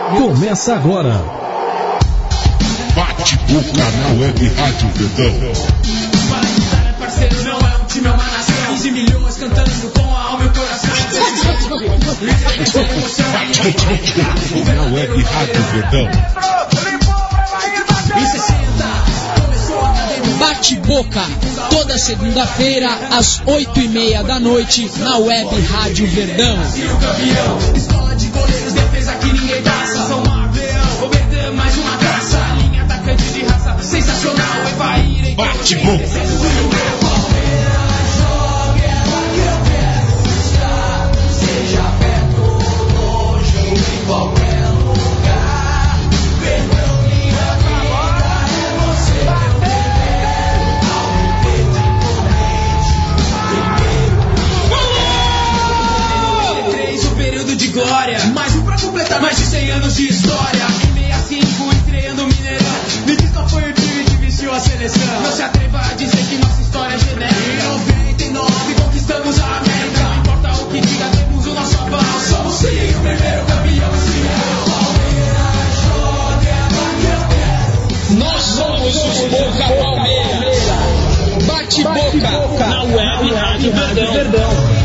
Começa agora. Bate-boca na Web Rádio Verdão. Parceiro, não é um time, é uma nação. 15 milhões cantando com a alma e o coração. Bate-boca na Web Rádio Verdão. Bate-boca, toda segunda-feira às 8h30 da noite na Web Rádio Verdão. Escola de goleiros, defesa que ninguém passa. São Marleão, Oberdan, mais uma graça. Linha atacante de raça, sensacional. Bate-boca. Glória, mais um pra completar mais de 100 anos de história. Em 65 estreando no Mineirão. Me diz qual foi o time que vestiu a seleção. Não se atreva a dizer que nossa história é genérica. Em 99 conquistamos a América. Não importa o que diga, temos o nosso aval. Somos sim o primeiro campeão mundial. Nós somos os Boca Palmeiras. Bate-boca na Web Rádio Verdão.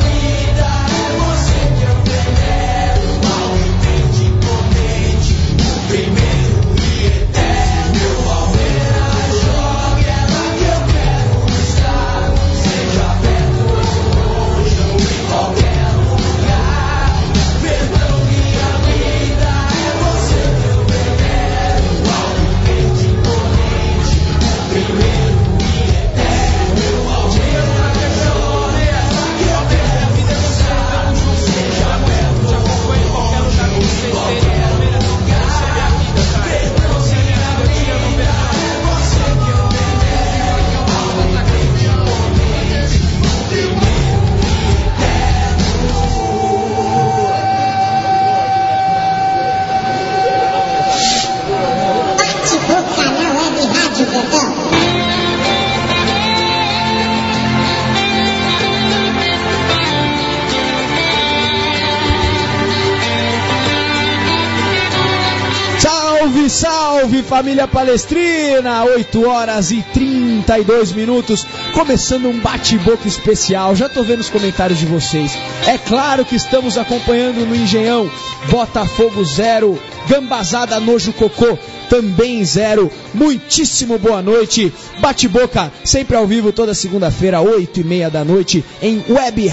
Salve família palestrina, 8h32, começando um bate-boca especial. Já tô vendo os comentários de vocês. É claro que estamos acompanhando no Engenhão, Botafogo 0, Gambazada Nojo Cocô também 0. Muitíssimo boa noite. Bate-boca sempre ao vivo toda segunda-feira, 8h30 da noite, em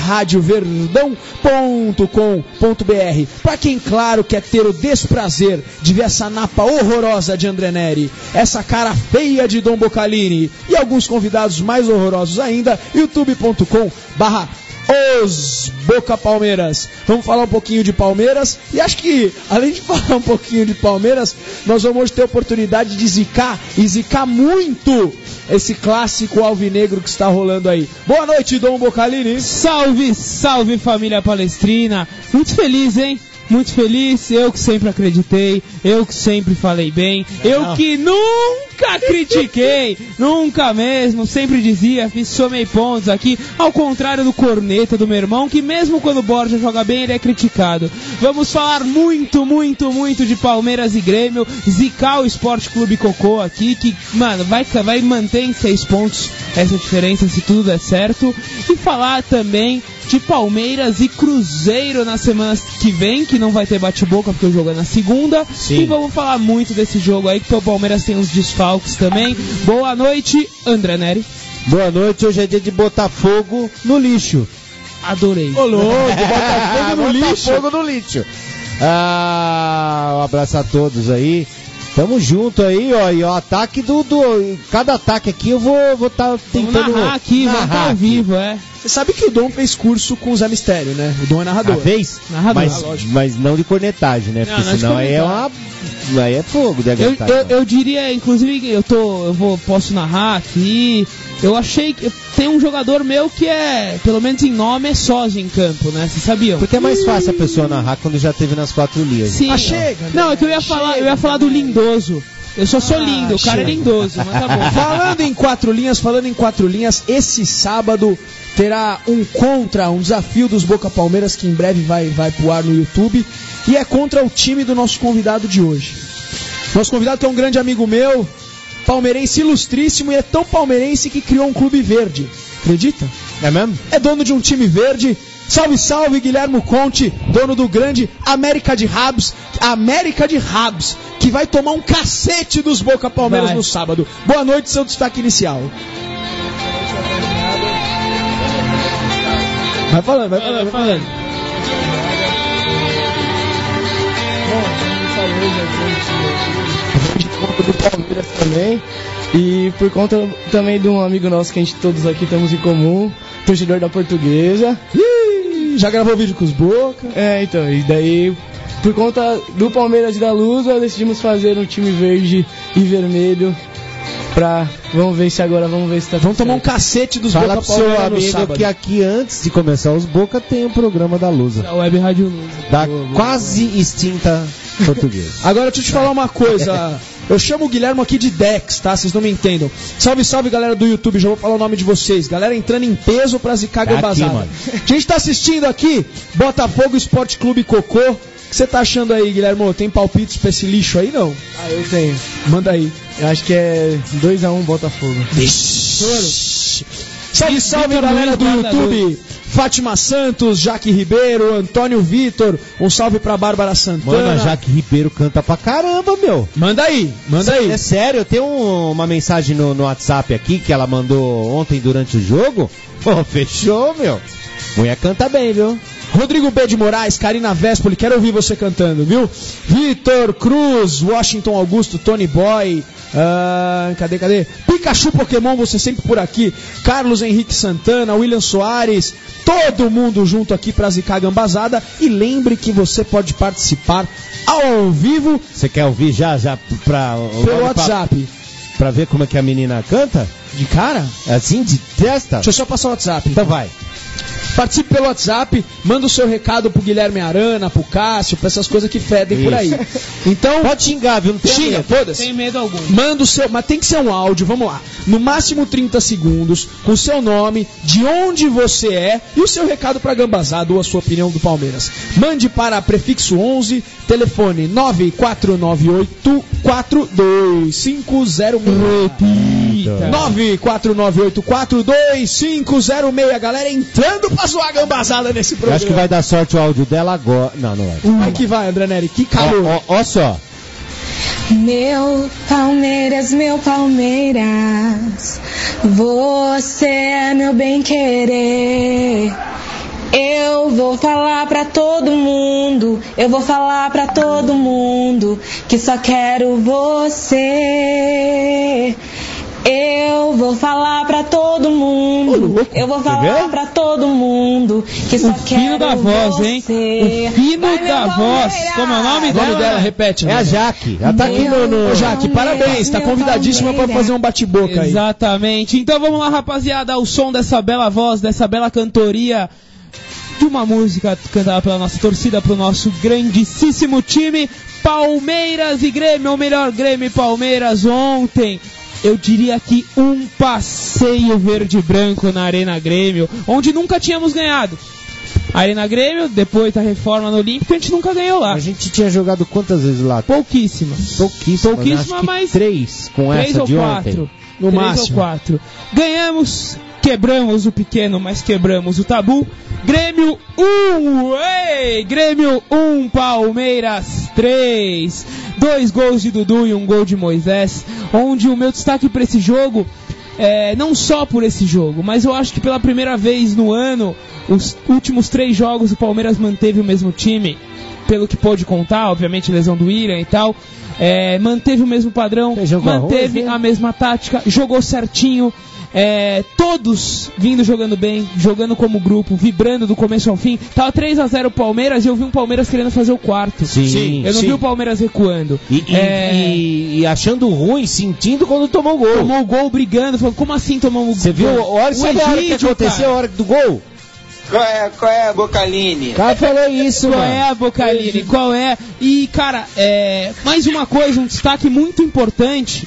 webradioverdão.com.br. Pra quem, claro, quer ter o desprazer de ver essa napa horrorosa de André Neri, essa cara feia de Dom Bocalini e alguns convidados mais horrorosos ainda, youtube.com/Os Boca Palmeiras. Vamos falar um pouquinho de Palmeiras. E acho que, além de falar um pouquinho de Palmeiras, nós vamos ter a oportunidade de zicar muito esse clássico alvinegro que está rolando aí. Boa noite, Dom Bocalini. Salve, salve família palestrina. Muito feliz, hein? Muito feliz, eu que sempre acreditei, eu que sempre falei bem, eu que nunca critiquei, nunca mesmo, sempre dizia, somei pontos aqui, ao contrário do corneta do meu irmão, que mesmo quando o Borja joga bem, ele é criticado. Vamos falar muito de Palmeiras e Grêmio, zicar o Esporte Clube Cocô aqui, que, mano, vai manter em 6 pontos essa diferença se tudo der certo, e falar também de Palmeiras e Cruzeiro na semana que vem, que não vai ter bate-boca porque o jogo é na segunda. Sim. E vamos falar muito desse jogo aí, que o Palmeiras tem uns desfalques também. Boa noite, André Neri. Boa noite, hoje é dia de Botafogo no lixo. Adorei. Ô louco, Botafogo no lixo. Botafogo no lixo. Um abraço a todos aí. Tamo junto aí, ó, e o ataque cada ataque aqui eu vou tá tentando narrar aqui, vamos estar ao vivo, Você sabe que o Dom fez curso com o Zé Mistério, né? O Dom é narrador. Fez? Narrador. Mas não de cornetagem, né? Porque senão aí é fogo de aguentar. Eu diria, inclusive, posso narrar aqui. Eu achei que tem um jogador meu que pelo menos em nome, é sósia em campo, né? Vocês sabiam? Porque é mais fácil a pessoa narrar quando já teve nas 4 linhas. Sim. Chega, né? Não, é que eu ia falar do lindoso. Eu só sou lindo, o cara é lindoso, mas tá bom. Falando em 4 linhas, esse sábado terá um desafio dos Boca Palmeiras, que em breve vai pro ar no YouTube. e é contra o time do nosso convidado de hoje. Nosso convidado é um grande amigo meu, palmeirense ilustríssimo, e é tão palmeirense que criou um clube verde. Acredita? É mesmo? É dono de um time verde. Salve, salve, Guilhermo Conte, dono do grande América de Rabs, que vai tomar um cacete dos Boca Palmeiras no sábado. Boa noite, seu destaque inicial. Vai falando. Bom, do Palmeiras também, e por conta também de um amigo nosso que a gente todos aqui temos em comum, torcedor da Portuguesa. Já gravou vídeo com os Boca? Então, e daí por conta do Palmeiras e da Lusa decidimos fazer um time verde e vermelho vamos ver se tá vamos tomar um cacete dos Boca Palmeiras no sábado. Fala pro seu amigo que aqui antes de começar os Boca tem um programa da Lusa, da Web Rádio Lusa, da quase extinta Portuguesa. Agora deixa eu te falar uma coisa. Eu chamo o Guilherme aqui de Dex, tá? Vocês não me entendam. Salve, salve, galera do YouTube. Já vou falar o nome de vocês. Galera entrando em peso pra zicar gambazada. A gente tá assistindo aqui Botafogo Esporte Clube Cocô. O que você tá achando aí, Guilherme? Tem palpites pra esse lixo aí, não? Eu tenho. Manda aí. Eu acho que é 2-1 Botafogo. Salve, salve, galera do YouTube. Fátima Santos, Jaque Ribeiro, Antônio Vitor, um salve pra Bárbara Santana. Mano, a Jaque Ribeiro canta pra caramba, meu. Manda aí. É sério, eu tenho uma mensagem no WhatsApp aqui que ela mandou ontem durante o jogo. Fechou, meu. Mulher canta bem, viu? Rodrigo B. de Moraes, Karina Vespoli, quero ouvir você cantando, viu? Vitor Cruz, Washington Augusto, Tony Boy, cadê? Pikachu Pokémon, você sempre por aqui. Carlos Henrique Santana, William Soares, todo mundo junto aqui pra zicar gambazada. E lembre que você pode participar ao vivo. Você quer ouvir já pelo WhatsApp? Pra ver como é que a menina canta? De cara? Assim, de testa? Deixa eu só passar o WhatsApp. Então vai. Participe pelo WhatsApp, manda o seu recado pro Guilherme Arana, pro Cássio, pra essas coisas que fedem por aí. Então, pode xingar, viu? Não tem xinga, foda-se. Sem medo algum. Manda o seu, mas tem que ser um áudio, vamos lá. No máximo 30 segundos, com o seu nome, de onde você é e o seu recado pra gambazada ou a sua opinião do Palmeiras. Mande para prefixo 11, telefone 949842506. 949842506. Galera entrando pra zoar a gambazada nesse programa. Eu acho que vai dar sorte o áudio dela agora. Não vai. Vai que vai, André Neri. Que calor. Ó só. Meu Palmeiras, você é meu bem-querer. Eu vou falar pra todo mundo, que só quero você. Eu vou falar pra todo mundo, que só quero fino da voz, você. hein? O fino da voz. Como é o nome dela? Repete. É a Jaque. Ela tá aqui no... Jaque, parabéns. Tá convidadíssima pra fazer um bate-boca aí. Exatamente. Então vamos lá, rapaziada. O som dessa bela voz, dessa bela cantoria de uma música cantada pela nossa torcida, pro nosso grandíssimo time Palmeiras e Grêmio, ou melhor, Grêmio e Palmeiras ontem. Eu diria que um passeio verde e branco na Arena Grêmio, onde nunca tínhamos ganhado. Arena Grêmio, depois da reforma no Olímpico, a gente nunca ganhou lá. A gente tinha jogado quantas vezes lá? Pouquíssimas, mas 3 com 3 essa de 4, ontem. No 3 máximo. ou 4. Ganhamos, quebramos o pequeno, mas quebramos o tabu. Grêmio 1, Grêmio 1, Palmeiras 3. 2 gols de Dudu e 1 gol de Moisés. Onde o meu destaque para esse jogo, não só por esse jogo, mas eu acho que pela primeira vez no ano, os últimos 3 jogos o Palmeiras manteve o mesmo time, pelo que pôde contar, obviamente lesão do William e tal. Manteve o mesmo padrão, manteve a mesma tática, jogou certinho. Todos vindo jogando bem, jogando como grupo, vibrando do começo ao fim. Tava 3-0 o Palmeiras e eu vi um Palmeiras querendo fazer o quarto. Sim, eu não vi o Palmeiras recuando. E achando ruim, sentindo quando tomou o gol. Tomou o gol brigando, falando, como assim tomou o gol? Você viu? Sabe a hora que aconteceu, a hora do gol? Qual é, Bocaline? O cara falou isso, Qual mano. é, Bocaline? Qual é? E, cara, mais uma coisa, um destaque muito importante.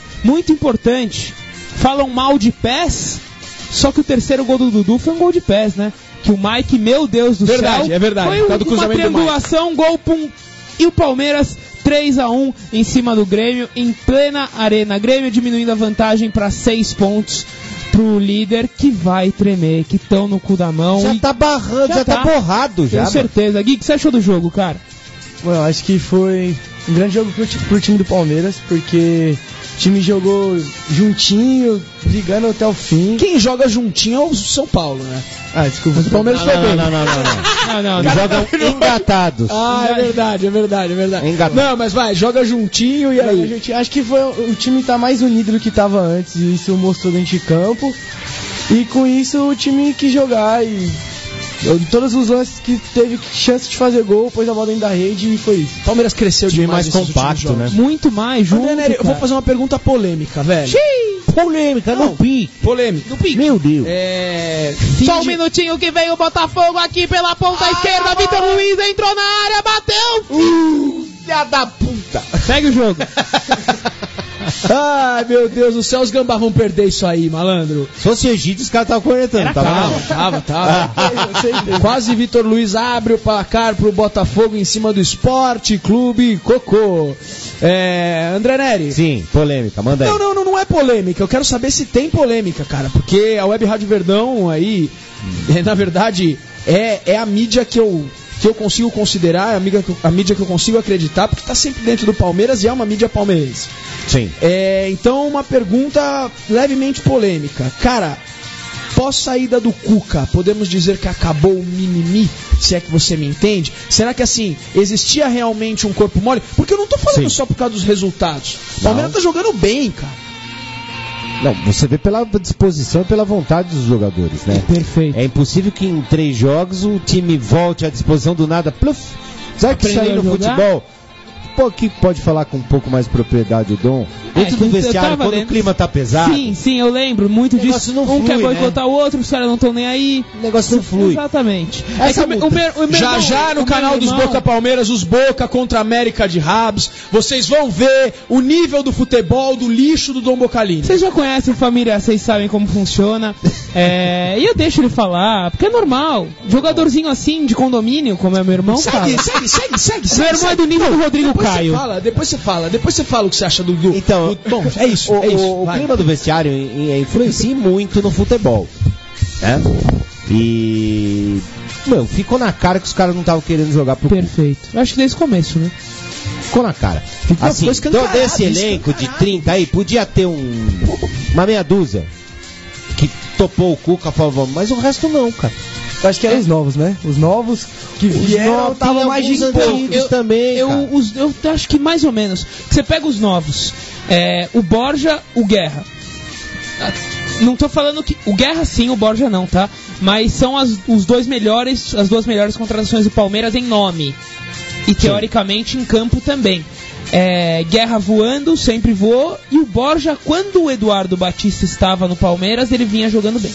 Falam mal de pés, só que o terceiro gol do Dudu foi um gol de pés, né? Que o Mike, meu Deus do céu, É verdade. foi uma triangulação, gol, pum, E o Palmeiras 3-1 em cima do Grêmio, em plena arena. Grêmio diminuindo a vantagem para 6 pontos pro líder, que vai tremer, que estão no cu da mão. Já tá barrando, já tá borrado já. Com certeza. Gui, o que você achou do jogo, cara? Bom, eu acho que foi um grande jogo pro time do Palmeiras, porque o time jogou juntinho, brigando até o fim. Quem joga juntinho é o São Paulo, né? Ah, desculpa, o Palmeiras foi bem. Não. Eles jogam engatados. Ah, é verdade. Engatado. Não, mas vai, joga juntinho e aí? A gente, acho que o time tá mais unido do que tava antes, e isso mostrou dentro de campo. E com isso o time quis jogar e todos os lances que teve chance de fazer gol, pôs a bola dentro da rede e foi isso. Palmeiras cresceu time demais mais compacto, né? Muito mais, junto. André Neri, eu vou fazer uma pergunta polêmica, velho. Polêmica, no pique. Polêmica. No pique. Meu Deus. Só um minutinho que vem o Botafogo aqui pela ponta esquerda. Vitor Luiz entrou na área, bateu. Filha da puta. Segue o jogo. Ai, meu Deus do céu, os gambá vão perder isso aí, malandro. Se fosse Egito, os caras estavam cornetando. Tava. Quase Vitor Luiz abre o placar pro Botafogo em cima do Sport Clube Cocô. André Neri. Sim, polêmica, manda aí. Não é polêmica. Eu quero saber se tem polêmica, cara. Porque a Web Rádio Verdão aí, na verdade, é a mídia que eu consigo considerar, a mídia que eu consigo acreditar, porque tá sempre dentro do Palmeiras e é uma mídia palmeirense. Sim. Então, uma pergunta levemente polêmica. Cara, pós-saída do Cuca, podemos dizer que acabou o mimimi? Se é que você me entende? Será que, assim, existia realmente um corpo mole? Porque eu não tô falando só por causa dos resultados. O Palmeiras tá jogando bem, cara. Não, você vê pela disposição e pela vontade dos jogadores, né? Perfeito. É impossível que em 3 jogos o time volte à disposição do nada. Pluf! Sabe que isso aí no futebol? Pô, aqui pode falar com um pouco mais de propriedade o Dom. Dentro do vestiário, quando o clima tá pesado. Sim, eu lembro muito disso. Não um flui, quer boicotar o outro, os caras não estão nem aí. O negócio não flui. Exatamente. Já no canal dos Boca Palmeiras, os Boca contra a América de Rabs, vocês vão ver o nível do futebol, do lixo do Dom Bocalini. Vocês já conhecem família, vocês sabem como funciona. E eu deixo ele falar, porque é normal. Jogadorzinho assim, de condomínio, como é meu irmão, segue. Meu irmão é do nível do Rodrigo Caio. Depois você fala o que você acha do... Então, bom, é isso. O clima do vestiário influencia muito no futebol, né? E... ficou na cara que os caras não estavam querendo jogar pro... Perfeito. Eu acho que desde o começo, né? Ficou na cara. Assim, desse elenco de 30 aí, podia ter uma meia dúzia que topou o Cuca, falou, vamos, mas o resto não, cara. Eu acho que eram os novos, né? Os novos que vieram estavam mais antigos também. Eu acho que mais ou menos. Você pega os novos, o Borja, o Guerra. Não tô falando que. O Guerra sim, o Borja não, tá? Mas são as duas melhores contratações do Palmeiras em nome. E teoricamente em campo também. Guerra voando, sempre voou. E o Borja, quando o Eduardo Batista estava no Palmeiras, ele vinha jogando bem.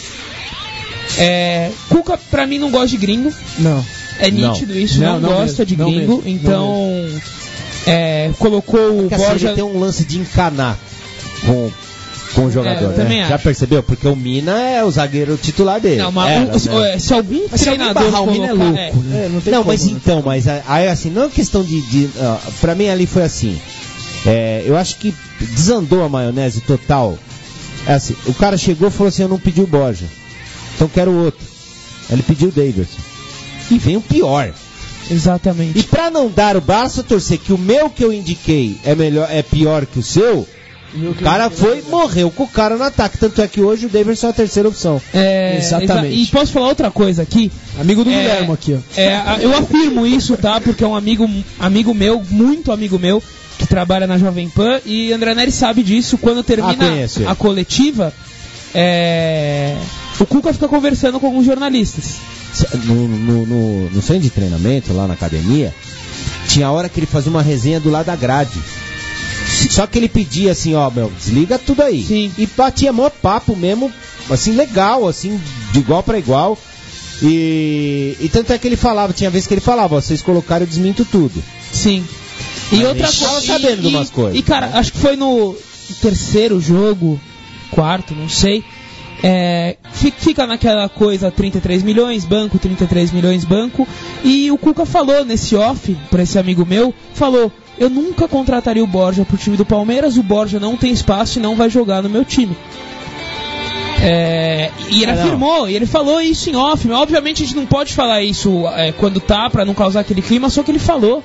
Cuca, pra mim, não gosta de gringo. Não. É nítido isso, não gosta de gringo. Então, colocou o Borja... Assim, ele tem um lance de encanar com o jogador, né? Já percebeu? Porque o Mina é o zagueiro titular dele. Não, mas se algum treinador o Mina é louco, né? Não, mas então, aí assim, não é questão de pra mim ali foi assim. Eu acho que desandou a maionese total. Assim, o cara chegou e falou assim, eu não pedi o Borja. Então quero outro. Ele pediu o Davidson. E vem o pior. Exatamente. E pra não dar o braço a torcer que o meu que eu indiquei é pior que o seu, o cara morreu com o cara no ataque. Tanto é que hoje o Davidson é a terceira opção. Exatamente. E posso falar outra coisa aqui? Amigo do Guilherme aqui, ó. Eu afirmo isso, tá? Porque é um amigo meu, muito amigo meu, que trabalha na Jovem Pan. E André Neri sabe disso. Quando termina a coletiva, o Cuca fica conversando com alguns jornalistas. No centro de treinamento, lá na academia, tinha hora que ele fazia uma resenha do lado da grade. Só que ele pedia assim, desliga tudo aí. Sim. E batia maior papo mesmo, assim, legal, assim, de igual pra igual. E tanto é que ele falava, tinha vezes que ele falava, vocês colocaram, eu desminto tudo. Sim. E outra coisa. Tava sabendo de umas coisas. E cara, acho que foi no terceiro jogo, quarto, não sei. Fica naquela coisa 33 milhões, banco, 33 milhões, banco. E o Cuca falou nesse off, pra esse amigo meu, falou: eu nunca contrataria o Borja pro time do Palmeiras, o Borja não tem espaço e não vai jogar no meu time. E ele afirmou, e ele falou isso em off, mas obviamente a gente não pode falar isso quando tá, pra não causar aquele clima, só que ele falou.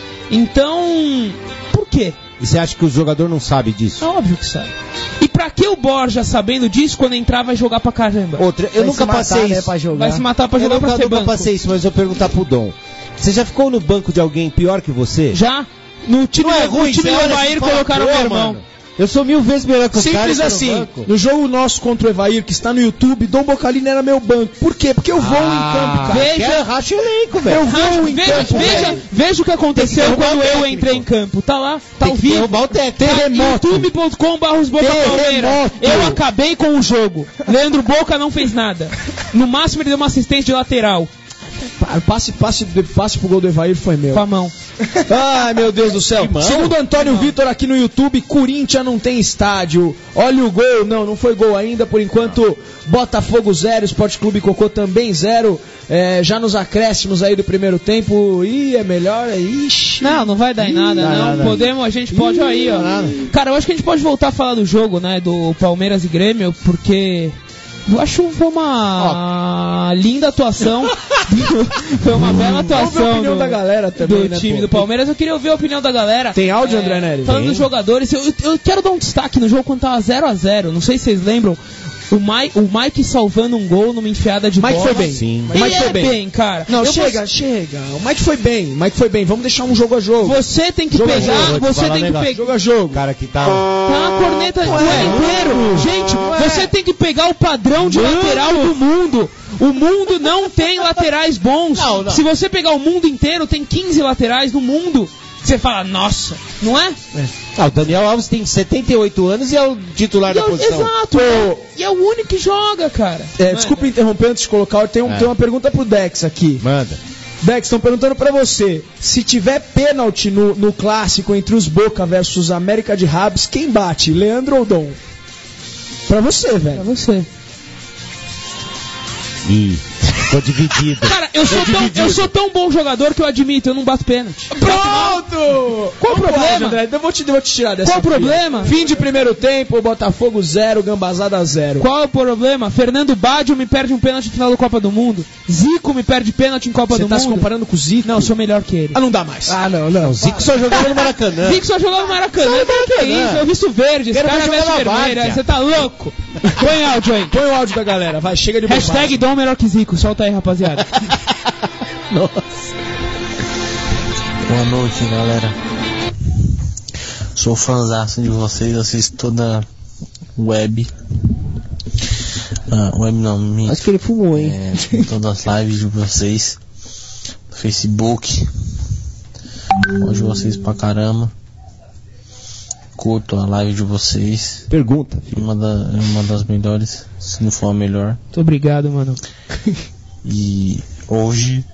Então, por quê? E você acha que o jogador não sabe disso? É óbvio que sabe. E pra que o Borja, sabendo disso, quando entrar vai jogar pra caramba? Outra, eu nunca passei isso. Vai se matar pra jogar pra ser banco. Eu nunca passei isso, mas eu vou perguntar pro Dom. Você já ficou no banco de alguém pior que você? Já. No time do Evair colocaram meu irmão. Mano. Eu sou 1000 vezes melhor que o cara. Simples assim, no jogo nosso contra o Evair, que está no YouTube, Dom Bocalini era meu banco. Por quê? Porque eu vou em campo, cara. Racha o elenco, velho. Eu vou em campo. Veja o que aconteceu quando eu entrei em campo. Tá lá, tá ao vivo. Terremoto. youtube.com/Palmeiras. Eu acabei com o jogo. Leandro Boca não fez nada. No máximo ele deu uma assistência de lateral. Passe pro gol do Evair foi meu. Com a mão. Ai, meu Deus do céu. Segundo Antônio Vitor aqui no YouTube, Corinthians não tem estádio. Olha o gol. Não foi gol ainda. Por enquanto, Botafogo 0, Sport Clube Cocô também 0. Já nos acréscimos aí do primeiro tempo. E é melhor. Ixi. Não vai dar em nada, não. Podemos, a gente pode aí, ó. Cara, eu acho que a gente pode voltar a falar do jogo, né? Do Palmeiras e Grêmio, porque... eu acho que foi uma linda atuação. Foi uma bela atuação a opinião da galera também, do time do Palmeiras. Eu queria ouvir a opinião da galera. Tem áudio, André Neri? Falando dos jogadores, eu quero dar um destaque no jogo quando tava 0-0. Não sei se vocês lembram. O Mike salvando um gol numa enfiada de bola. Mike foi bem. Sim. Ele Mike foi bem, cara. Não, chega. O Mike foi bem. Vamos deixar um jogo a jogo. Você tem que pegar. Você tem que pegar. Jogo a jogo. O cara que tá a corneta o ano inteiro. Gente, você tem que pegar o padrão de lateral do mundo. O mundo não tem laterais bons. Não. Se você pegar o mundo inteiro, tem 15 laterais no mundo. Você fala, nossa, não é? O Daniel Alves tem 78 anos e é o titular da posição. Exato. E é o único que joga, cara. Desculpa interromper antes de colocar. Tem uma pergunta pro Dex aqui. Manda. Dex, estão perguntando pra você. Se tiver pênalti no clássico entre os Boca versus América de Rabs, quem bate? Leandro ou Dom? Pra você, velho. Pra você. Tô dividido. Cara, eu sou tão bom jogador que eu admito, eu não bato pênalti. Pronto! Qual o problema? André? Eu vou te tirar dessa. Qual o problema? Fim de primeiro tempo, Botafogo 0, Gambazada 0. Qual é o problema? Fernando Baggio me perde um pênalti no final da Copa do Mundo. Zico me perde pênalti em Copa do Mundo. Você tá se comparando com o Zico? Não, eu sou melhor que ele. Não dá mais. Não. O Zico só jogava no Maracanã. Zico só jogava no Maracanã. Que é isso? Eu visto verde, esse cara veste vermelho. Você tá louco? Põe áudio aí. Põe o áudio da galera, vai, chega de bobagem. Hashtag Dom melhor que Zico, solta aí, rapaziada. Nossa. Boa noite, galera. Sou fãzaço de vocês, assisto toda web. Web não, minha. Acho que ele fumou, hein? Todas as lives de vocês. Facebook. Gosto de vocês pra caramba. Curto a live de vocês. Pergunta. Uma das melhores, se não for a melhor. Muito obrigado, mano. E hoje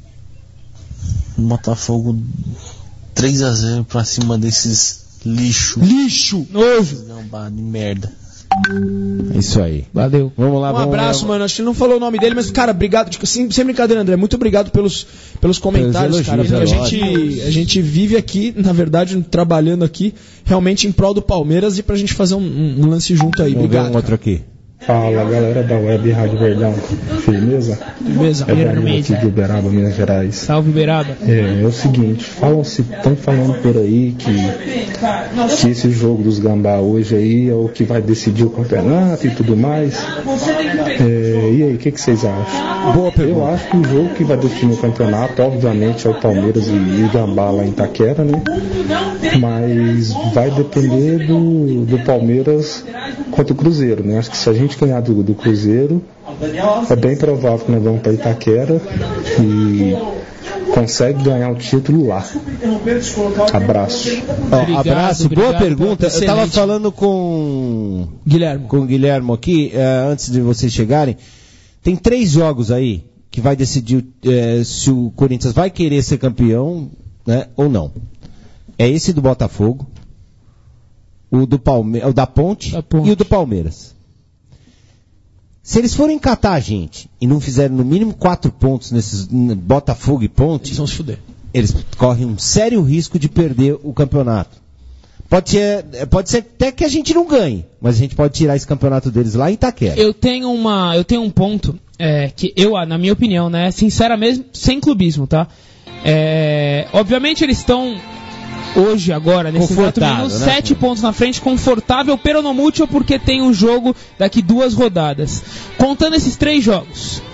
o Botafogo 3-0 pra cima desses lixo. Nojo. Gambá de merda. É isso aí. Valeu. Vamos lá, abraço, mano. Acho que não falou o nome dele, mas, cara, obrigado. Sem brincadeira, André. Muito obrigado pelos comentários, cara. Porque a gente vive aqui, na verdade, trabalhando aqui, realmente em prol do Palmeiras e pra gente fazer um lance junto aí. Obrigado. Um outro aqui. Fala, galera da Web Rádio Verdão. Firmeza? Firmeza. É Danilo aqui de Uberaba, Minas Gerais. Salve, Uberaba. É o seguinte, estão falando por aí que esse jogo dos Gambá hoje aí é o que vai decidir o campeonato e tudo mais. E aí, o que vocês acham? Boa pergunta. Eu acho que o jogo que vai definir o campeonato, obviamente, é o Palmeiras e Gambá lá em Itaquera, né? Mas vai depender do Palmeiras contra o Cruzeiro, né? Acho que se a gente ganhar do Cruzeiro, é bem provável que nós vamos para Itaquera e consegue ganhar o título lá. Abraço. Abraço, boa pergunta. Excelente. Eu estava falando com Guilherme. Guilherme aqui, antes de vocês chegarem. Tem 3 jogos aí que vai decidir se o Corinthians vai querer ser campeão, né, ou não. É esse do Botafogo, o da Ponte e o do Palmeiras. Se eles forem catar a gente e não fizerem no mínimo 4 pontos nesses Botafogo e Ponte, Eles vão se fuder. eles correm um sério risco de perder o campeonato. Pode ser até que a gente não ganhe, mas a gente pode tirar esse campeonato deles lá em Itaquera. Eu tenho um ponto que na minha opinião, né, sincera mesmo, sem clubismo, tá? Obviamente eles estão hoje, agora, nesse exato minuto, 7 pontos na frente, confortável, pero no mútil, porque tem um jogo daqui 2 rodadas. Contando esses 3 jogos,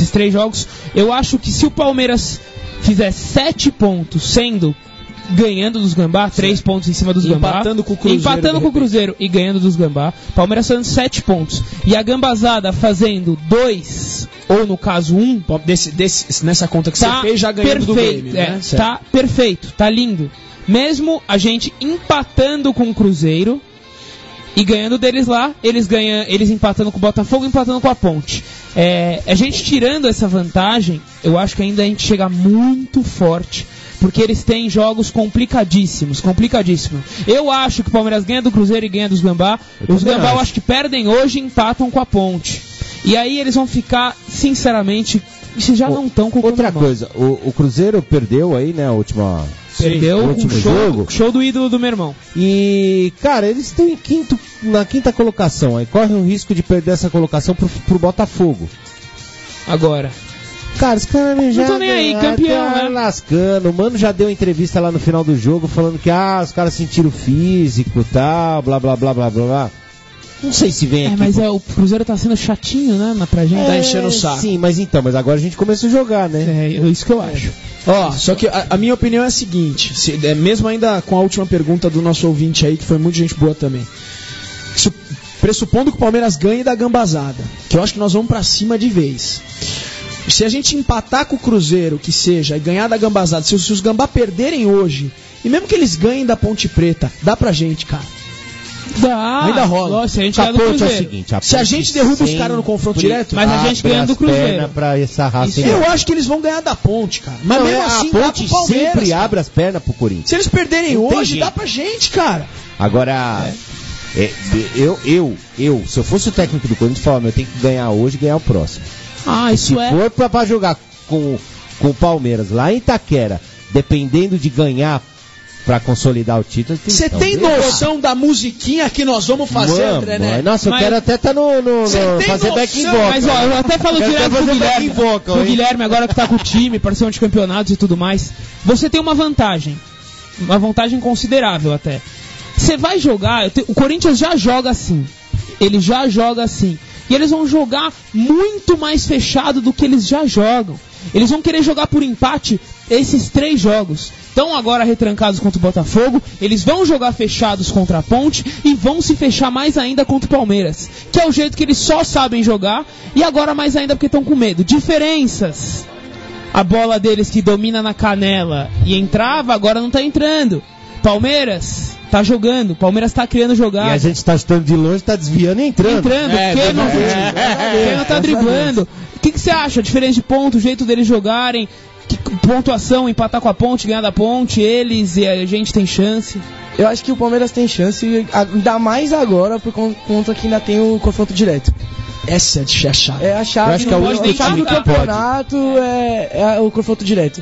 eu acho que se o Palmeiras fizer 7 pontos, ganhando dos Gambá, 3 pontos em cima dos Gambá, empatando com o Cruzeiro e ganhando dos Gambá, Palmeiras fazendo 7 pontos, e a Gambazada fazendo 2, ou no caso 1, nessa conta que você fez, já ganhando do Grêmio, né? Tá perfeito, tá lindo. Mesmo a gente empatando com o Cruzeiro e ganhando deles lá, eles empatando com o Botafogo e empatando com a Ponte. A gente tirando essa vantagem, eu acho que ainda a gente chega muito forte, porque eles têm jogos complicadíssimos. Eu acho que o Palmeiras ganha do Cruzeiro e ganha dos Gambá. Os Gambá eu acho que perdem hoje e empatam com a Ponte. E aí eles vão ficar, sinceramente, já não estão com o outra coisa, o Cruzeiro perdeu aí, né, a última... Perdeu o último jogo. Show do ídolo do meu irmão. E, cara, eles estão na quinta colocação. Aí corre o risco de perder essa colocação pro Botafogo. Agora. Cara, os caras já... Não tô nem aí, campeão, né? Lascando. O Mano já deu entrevista lá no final do jogo falando que, os caras sentiram físico e tal, blá, blá, blá, blá, blá. Não sei se vem aqui. Mas o Cruzeiro tá sendo chatinho, né, pra gente. Tá enchendo o saco. Sim, mas agora a gente começa a jogar, né? É isso que eu acho. Só que a minha opinião é a seguinte, mesmo ainda com a última pergunta do nosso ouvinte aí, que foi muito gente boa também. Pressupondo que o Palmeiras ganhe da Gambazada, que eu acho que nós vamos pra cima de vez. Se a gente empatar com o Cruzeiro, que seja, e ganhar da Gambazada, se os Gambá perderem hoje, e mesmo que eles ganhem da Ponte Preta, dá pra gente, cara. Ainda rola. Nossa, a gente ganha do Cruzeiro. É o seguinte, se a gente derruba os caras no confronto direto, mas a gente ganha do Cruzeiro. Pra essa raça eu acho que eles vão ganhar da Ponte, cara. Mas mesmo assim, a Ponte sempre abre as pernas pro Corinthians. Se eles perderem hoje, dá pra gente, cara. Agora, se eu fosse o técnico do Corinthians, eu falava, eu tenho que ganhar hoje e ganhar o próximo. Se for pra jogar com o Palmeiras lá em Itaquera, dependendo de ganhar pra consolidar o título. Você tem noção da musiquinha que nós vamos fazer, André, né? Nossa, eu quero até fazer back in vocal. Mas eu até falo direto com o Guilherme. O Guilherme agora que tá com o time, participando de campeonatos e tudo mais. Você tem uma vantagem considerável até. Você vai jogar, o Corinthians já joga assim. Ele já joga assim. E eles vão jogar muito mais fechado do que eles já jogam. Eles vão querer jogar por empate esses 3 jogos. Estão agora retrancados contra o Botafogo, eles vão jogar fechados contra a Ponte e vão se fechar mais ainda contra o Palmeiras, que é o jeito que eles só sabem jogar, e agora mais ainda porque estão com medo. Diferenças. A bola deles que domina na canela e entrava, agora não está entrando. Palmeiras tá jogando, Palmeiras tá criando jogada. E a gente tá chutando de longe, tá desviando e entrando. Quem não tá driblando. O que você acha? A diferença de ponto, o jeito deles jogarem, pontuação, empatar com a Ponte, ganhar da Ponte, eles e a gente tem chance? Eu acho que o Palmeiras tem chance, ainda mais agora, por conta que ainda tem o confronto direto. Essa é a chave. É a chave. Eu acho que é o chave do campeonato é o confronto direto.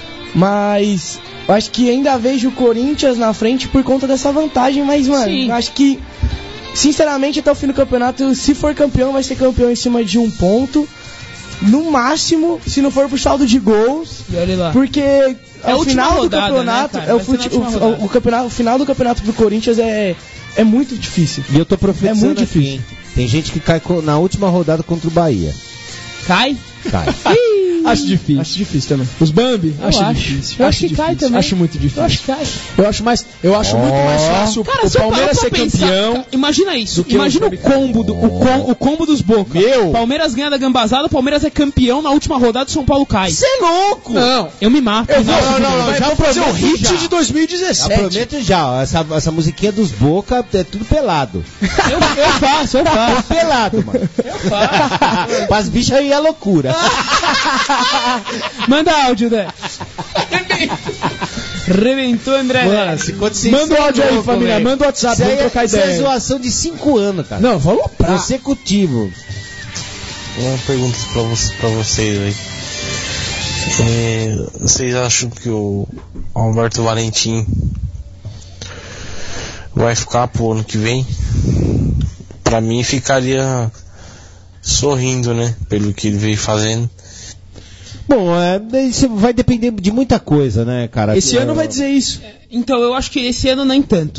Mas eu acho que ainda vejo o Corinthians na frente por conta dessa vantagem, mas, mano, eu acho que, sinceramente, até o fim do campeonato, se for campeão, vai ser campeão em cima de 1 ponto. No máximo, se não for pro saldo de gols. Porque o final do campeonato, né, o final do campeonato pro Corinthians é muito difícil. E eu tô profetizando muito difícil. Tem gente que cai na última rodada contra o Bahia. Cai? Acho difícil também. Os Bambi? Acho difícil. Eu acho que cai também. Acho muito difícil. Eu acho que cai. Eu acho muito mais fácil o Palmeiras ser campeão. Imagina isso. Imagina o combo dos Boca. Palmeiras ganha da Gambazada, o Palmeiras é campeão na última rodada, o São Paulo cai. Você é louco! Não. Eu me mato. Não. Já vou fazer o hit de 2017. Eu prometo já. Essa musiquinha dos Boca é tudo pelado. Eu faço. É pelado, mano. Eu faço. As bichas aí é loucura. Manda áudio, né? Reventou, André. Manda o áudio aí, família. Manda o WhatsApp, vamos trocar ideia. Isso é zoação de 5 anos, cara. Não, vamos pra consecutivo. uma pergunta pra vocês aí. Vocês acham que o Alberto Valentim vai ficar pro ano que vem? Pra mim ficaria sorrindo, né? Pelo que ele veio fazendo. Bom, isso vai depender de muita coisa, né, cara? Esse ano vai dizer isso. Então, eu acho que esse ano nem tanto.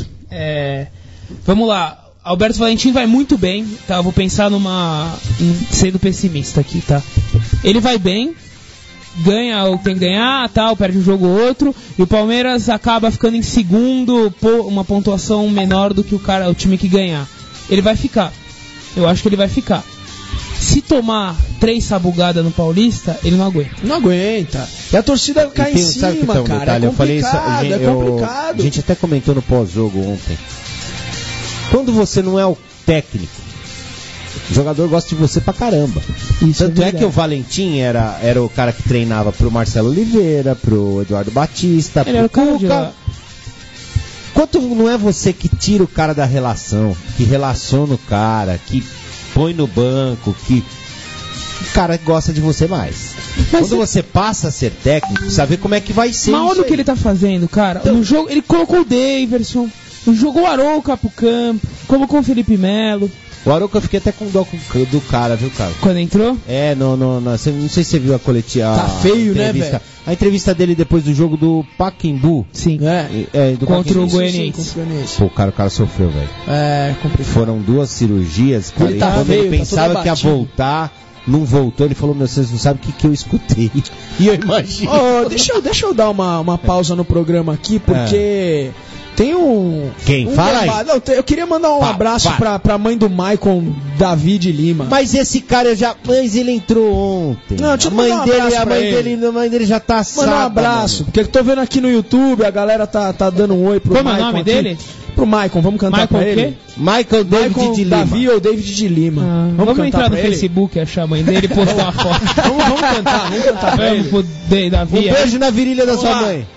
Vamos lá. Alberto Valentim vai muito bem, tá? Eu vou pensar sendo pessimista aqui, tá? Ele vai bem, ganha o que tem que ganhar, tal, perde um jogo ou outro, e o Palmeiras acaba ficando em segundo, uma pontuação menor do que o time que ganhar. Ele vai ficar. Eu acho que ele vai ficar. Se tomar 3 sabugadas no Paulista, ele não aguenta. Não aguenta. E a torcida cai em cima, cara. É complicado, é complicado. A gente até comentou no pós-jogo ontem. Quando você não é o técnico, o jogador gosta de você pra caramba. Tanto é que o Valentim era o cara que treinava pro Marcelo Oliveira, pro Eduardo Batista, ele pro Cuca. Quanto não é você que tira o cara da relação, que relaciona o cara, que põe no banco, que o cara gosta de você mais. Mas quando você passa a ser técnico, precisa ver como é que vai ser. Mas olha o que ele tá fazendo, cara. Então, no jogo, ele colocou o Daverson, jogou o Arouca pro campo, colocou o Felipe Melo. O Arouca eu fiquei até com dó do cara, viu, cara? Quando entrou? Não sei se você viu a coletiva. Tá feio, né, velho? A entrevista dele depois do jogo do Pacaembu. Sim. Do contra o Goianiense. Pô, o cara sofreu, velho. Complicado. Foram 2 cirurgias, cara. Ele tá quando feio, ele pensava que ia voltar, não voltou. Ele falou, vocês não sabem o que eu escutei. E eu imagino. Deixa eu dar uma pausa no programa aqui, porque... Tem Quem? Fala aí. Não, eu queria mandar um abraço pra mãe do Maicon, David Lima. Mas esse cara Mas ele entrou ontem. Não, deixa eu mandar um abraço pra ele. A mãe dele já tá assada. Manda um abraço, porque eu tô vendo aqui no YouTube, a galera tá dando um oi pro Maicon. Como é o nome dele? Pro Maicon, vamos cantar Michael pra ele? Michael David de Lima. Davi ou David de Lima. Vamos entrar no Facebook, achar a mãe dele e postar uma foto. vamos cantar pra ele. Davi, um beijo na virilha da sua mãe.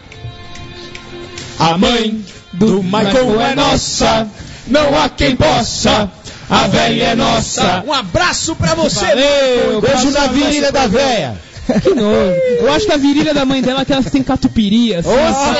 A mãe do Michael é nossa, não há quem possa, a velha é nossa. Um abraço pra você, Valeu, beijo na virilha da véia. Que nojo. Eu acho que a virilha da mãe dela é aquela que tem catupiry, assim.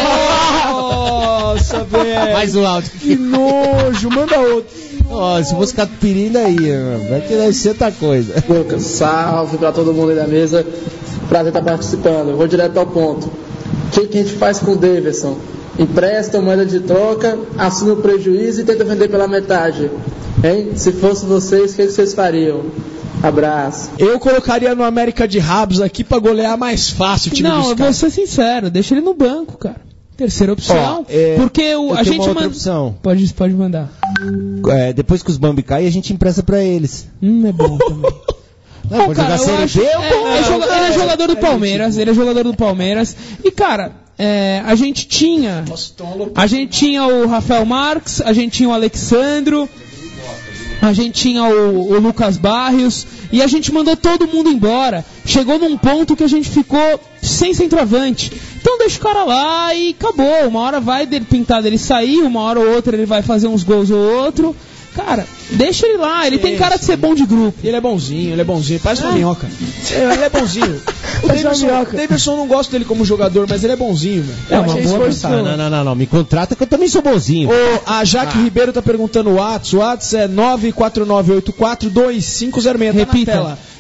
Nossa, velho. Mais um áudio. Que nojo, manda outro. Se fosse catupiry aí, vai ter certa coisa. Salve pra todo mundo aí da mesa. Prazer estar participando. Eu vou direto ao ponto. O que a gente faz com o Daverson? Empresta moeda de troca, assume o prejuízo e tenta vender pela metade. Hein? Se fosse vocês, o que vocês fariam? Abraço. Eu colocaria no América de Rabos aqui pra golear mais fácil o time dos caras. Não, eu vou ser sincero, deixa ele no banco, cara. Terceira opção. Porque a gente manda. Opção. Pode mandar. Depois que os Bambi caem, a gente empresta pra eles. É bom também. Não, pode jogar Série B, ele é jogador do Palmeiras. Ele é jogador do Palmeiras. E, cara, a gente tinha o Rafael Marques, a gente tinha o Alexandro, a gente tinha o Lucas Barrios, e a gente mandou todo mundo embora. Chegou num ponto que a gente ficou sem centroavante. Então deixa o cara lá e acabou. Uma hora vai pintar dele sair, uma hora ou outra ele vai fazer uns gols ou outro. Cara, deixa ele lá, ele tem cara de ser bom de grupo. Ele é bonzinho, parece uma minhoca. Ele é bonzinho. O Daverson não gosta dele como jogador, mas ele é bonzinho, velho. É uma boa pessoa. Não, me contrata que eu também sou bonzinho. A Jaque Ribeiro tá perguntando o WhatsApp é 949842506. Repita. Tá na tela.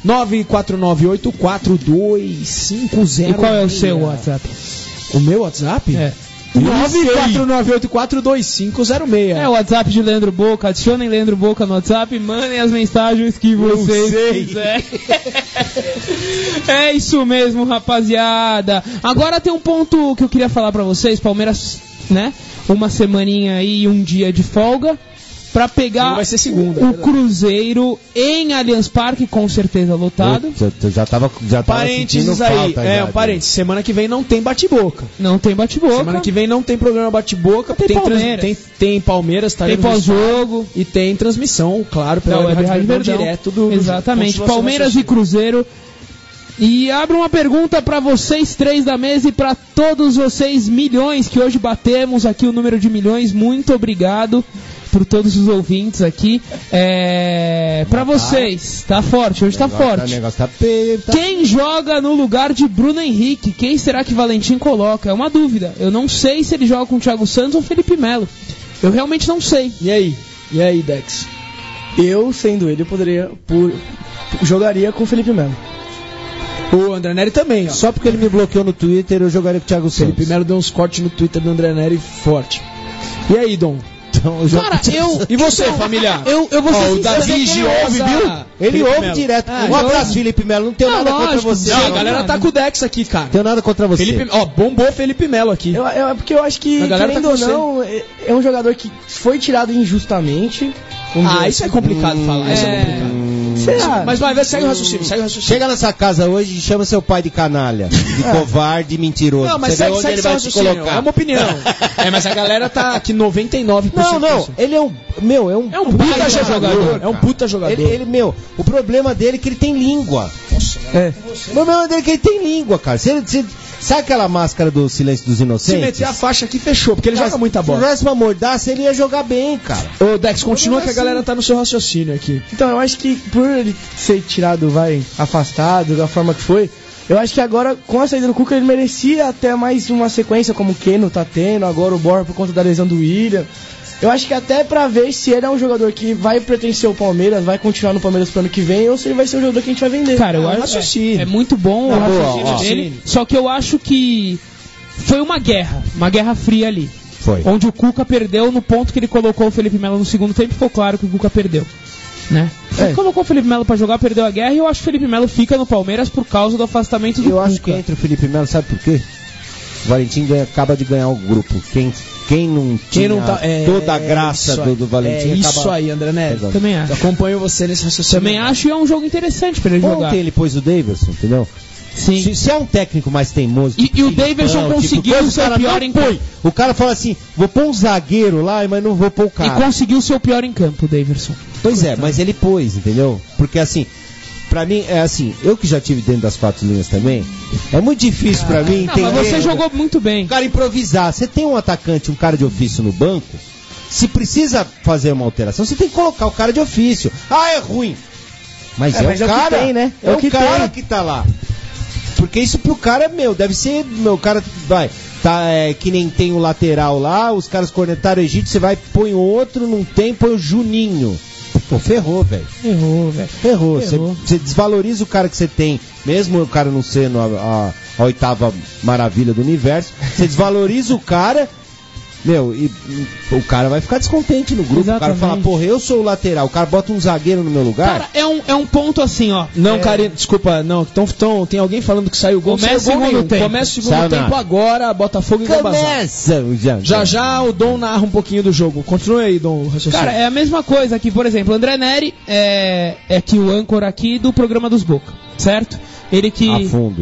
949842506. E qual é o seu WhatsApp? O meu WhatsApp? 949842506. O WhatsApp de Leandro Boca. Adicionem Leandro Boca no WhatsApp e mandem as mensagens que vocês quiserem. É isso mesmo, rapaziada. Agora tem um ponto que eu queria falar pra vocês. Palmeiras, né? Uma semaninha aí e um dia de folga pra pegar vai ser segunda, o Cruzeiro em Allianz Parque, com certeza lotado. Já tava parênteses aí, parênteses. Semana que vem não tem bate-boca. Não tem bate-boca. Semana que vem não tem programa bate-boca. Tem Palmeiras. Tem Palmeiras, tem pós-jogo. E tem transmissão, claro, pela Rádio Verdão direto do... Exatamente, Palmeiras e Cruzeiro. E abro uma pergunta para vocês três da mesa e para todos vocês milhões, que hoje batemos aqui o número de milhões. Muito obrigado. por todos os ouvintes aqui. Pra vocês, tá forte, hoje tá forte. Quem joga no lugar de Bruno Henrique? Quem será que Valentim coloca? É uma dúvida. Eu não sei se ele joga com o Thiago Santos ou Felipe Melo. Eu realmente não sei. E aí, Dex? Eu, sendo ele, jogaria com o Felipe Melo. O André Neri também, ó. Só porque ele me bloqueou no Twitter, eu jogaria com o Thiago Santos. Felipe Melo deu uns cortes no Twitter do André Neri forte. E aí, Dom? Cara, E você, família? Eu vou ser o Davi ouve, viu? Ele ouve direto. Um abraço, Felipe Melo. Não tenho nada contra você. A galera tá com o Dex aqui, cara. Não tenho nada contra você. Bombou Felipe Melo aqui. Porque eu acho que, querendo ou não, é um jogador que foi tirado injustamente. Isso é complicado falar. Isso é complicado. Mas vai, segue o raciocínio. Chega nessa casa hoje e chama seu pai de canalha, de covarde e mentiroso. Não, mas segue onde ele vai te colocar. É uma opinião. Mas a galera tá aqui 99%. Não, ele é um puta jogador. É um puta jogador. O problema dele é que ele tem língua. Nossa, o problema dele é que ele tem língua, cara. Sabe aquela máscara do Silêncio dos Inocentes? Se meter a faixa aqui, fechou, porque ele joga muita bola. Se tivesse uma mordaça, ele ia jogar bem, cara. Ô, Dex, continua que a galera tá no seu raciocínio aqui. Então, eu acho que por ele ser tirado, afastado, da forma que foi, eu acho que agora, com a saída do Cuca, ele merecia até mais uma sequência, como o Keno tá tendo, agora o Borja por conta da lesão do William. Eu acho que até pra ver se ele é um jogador que vai pertencer ao Palmeiras, vai continuar no Palmeiras pro ano que vem, ou se ele vai ser um jogador que a gente vai vender. Cara, eu acho é muito bom o raciocínio dele, só que eu acho que foi uma guerra fria ali. Foi. Onde o Cuca perdeu no ponto que ele colocou o Felipe Melo no segundo tempo, ficou claro que o Cuca perdeu. Né? Ele colocou o Felipe Melo pra jogar, perdeu a guerra, e eu acho que o Felipe Melo fica no Palmeiras por causa do afastamento do Cuca. Eu acho que entre o Felipe Melo, sabe por quê? O Valentim acaba de ganhar o grupo. Quem não tinha toda a graça do Valentim acaba... Isso aí, André Neto. Também acho. Eu acompanho você nesse raciocínio. Também acho, e é um jogo interessante pra ele jogar. Ontem ele pôs o Davidson, entendeu? Sim. Se é um técnico mais teimoso... E o Davidson conseguiu o seu pior em campo. O cara fala assim, vou pôr um zagueiro lá, mas não vou pôr o cara. E conseguiu o seu pior em campo, o Davidson. Pois é, mas ele pôs, entendeu? Porque assim... Pra mim, é assim, eu que já tive dentro das 4 linhas também, é muito difícil pra mim entender... Mas você jogou muito bem. O cara improvisar. Você tem um atacante, um cara de ofício no banco, se precisa fazer uma alteração, você tem que colocar o cara de ofício. É ruim. Mas o cara, que tem, né? É o cara que tá lá. Porque isso pro cara, deve ser, o cara que nem tem o lateral lá, os caras cornetaram o Egito, você vai, põe o outro, não tem, põe o Juninho. Pô, ferrou, velho. Ferrou. Você desvaloriza o cara que você tem, mesmo o cara não sendo a 8ª maravilha do universo, você desvaloriza o cara, e o cara vai ficar descontente no grupo. Exatamente. O cara fala, porra, eu sou o lateral, o cara bota um zagueiro no meu lugar. Cara, é um ponto assim, ó. Não, Karina, desculpa, não. Então tem alguém falando que saiu o gol. Começa o segundo tempo. Começa o segundo tempo agora, Botafogo e Começa! Já o Dom narra um pouquinho do jogo. Continue aí, Dom, o raciocínio. Cara, é a mesma coisa aqui, por exemplo, André Neri é que o âncora aqui do programa dos Boca, certo? Ele que... A fundo.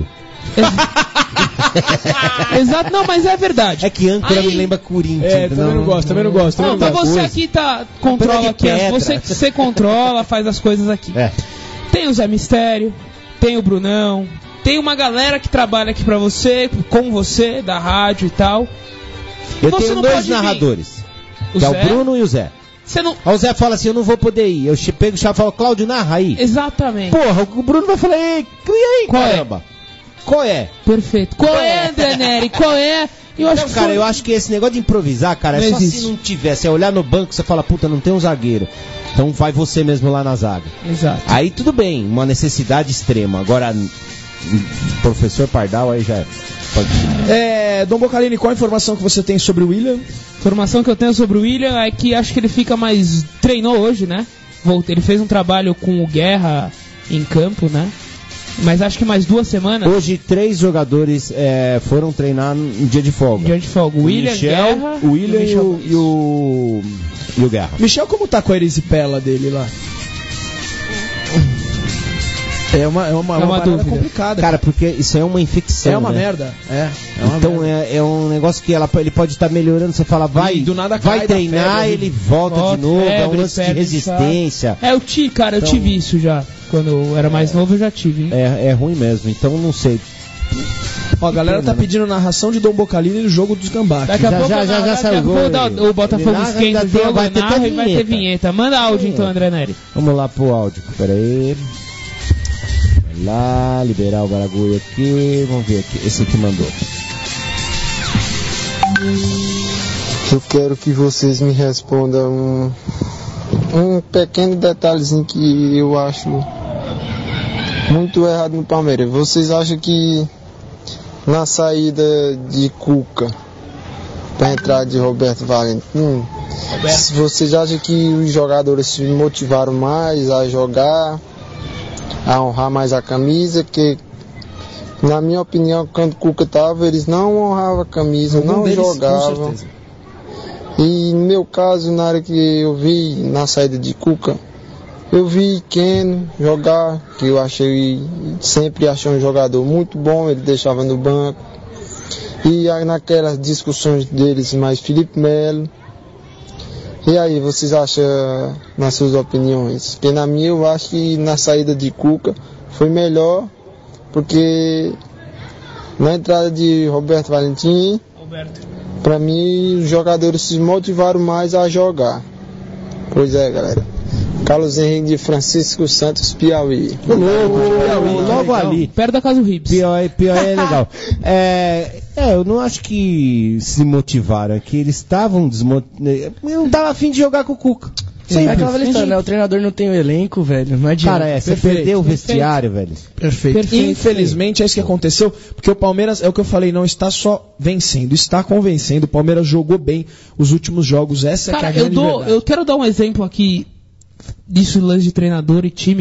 Exato, não, mas é verdade. É que âncora me lembra Corinthians. Também não gosto. Não, então você aqui controla aqui, você controla, faz as coisas aqui. Tem o Zé Mistério, tem o Brunão, tem uma galera que trabalha aqui pra você, com você, da rádio e tal. Eu tenho 2 narradores, que é o Bruno e o Zé. O Zé fala assim, eu não vou poder ir. Eu pego o chave e falo, Cláudio, narra aí. Exatamente. Porra, o Bruno vai falar, ei, caramba. Qual é? Perfeito. Qual é, André Neri? Qual é? Eu acho que esse negócio de improvisar, cara, é só se não tiver. Você olhar no banco, você fala, puta, não tem um zagueiro. Então vai você mesmo lá na zaga. Exato. Aí tudo bem, uma necessidade extrema. Agora, professor Pardal, aí já é. Dom Bocalini, qual a informação que você tem sobre o William? A informação que eu tenho sobre o William é que acho que ele fica mais... Treinou hoje, né? Ele fez um trabalho com o Guerra em campo, né? Mas acho que mais 2 semanas. Hoje 3 jogadores foram treinar no dia de folga. O William, Michel, Guerra, o William e o Guerra. Michel, como tá com a erisipela dele lá? É uma dúvida complicada. Cara, porque isso é uma infecção. É uma merda. Então é um negócio que ele pode estar melhorando. Você fala, vai treinar, febre, ele volta de novo. É um lance de resistência. Eu tive isso já. Quando eu era mais novo, eu já tive. Hein? É ruim mesmo. Então não sei. Ó, a galera tá pedindo narração de Dom Bocalini no jogo dos Gambá. Daqui a pouco saiu o Botafogo esquenta o jogo, vai ter vinheta. Manda áudio então, André Neri. Vamos lá pro áudio, pera aí. Vai lá, liberar o Baragulho aqui. Vamos ver aqui, esse aqui mandou. Eu quero que vocês me respondam um pequeno detalhezinho que eu acho muito errado no Palmeiras. Vocês acham que na saída de Cuca para a entrada de Roberto Valentim, vocês acham que os jogadores se motivaram mais a jogar, a honrar mais a camisa? Que na minha opinião, quando Cuca estava, eles não honravam a camisa, não jogavam. E no meu caso, na hora que eu vi na saída de Cuca, eu vi Keno jogar, que eu sempre achei um jogador muito bom, ele deixava no banco. E aí naquelas discussões deles, mais Felipe Melo. E aí, vocês acham, nas suas opiniões? Porque na minha, eu acho que na saída de Cuca foi melhor, porque na entrada de Roberto Valentim, para mim, os jogadores se motivaram mais a jogar. Pois é, galera. Carlos Henrique de Francisco Santos, Piauí. Logo ali. Perto da casa do Rips. Piauí é legal. Eu não acho que se motivaram, é que eles estavam desmotivados. Eu não tava afim de jogar com o Cuca. Sim, é aquela história, né? O treinador não tem o elenco, velho. Não adianta. Cara, você perdeu o vestiário, velho. Perfeito. Infelizmente é isso que aconteceu, porque o Palmeiras, é o que eu falei, não está só vencendo, está convencendo. O Palmeiras jogou bem os últimos jogos. Essa é a grande verdade. Eu quero dar um exemplo aqui disso, lance de treinador e time.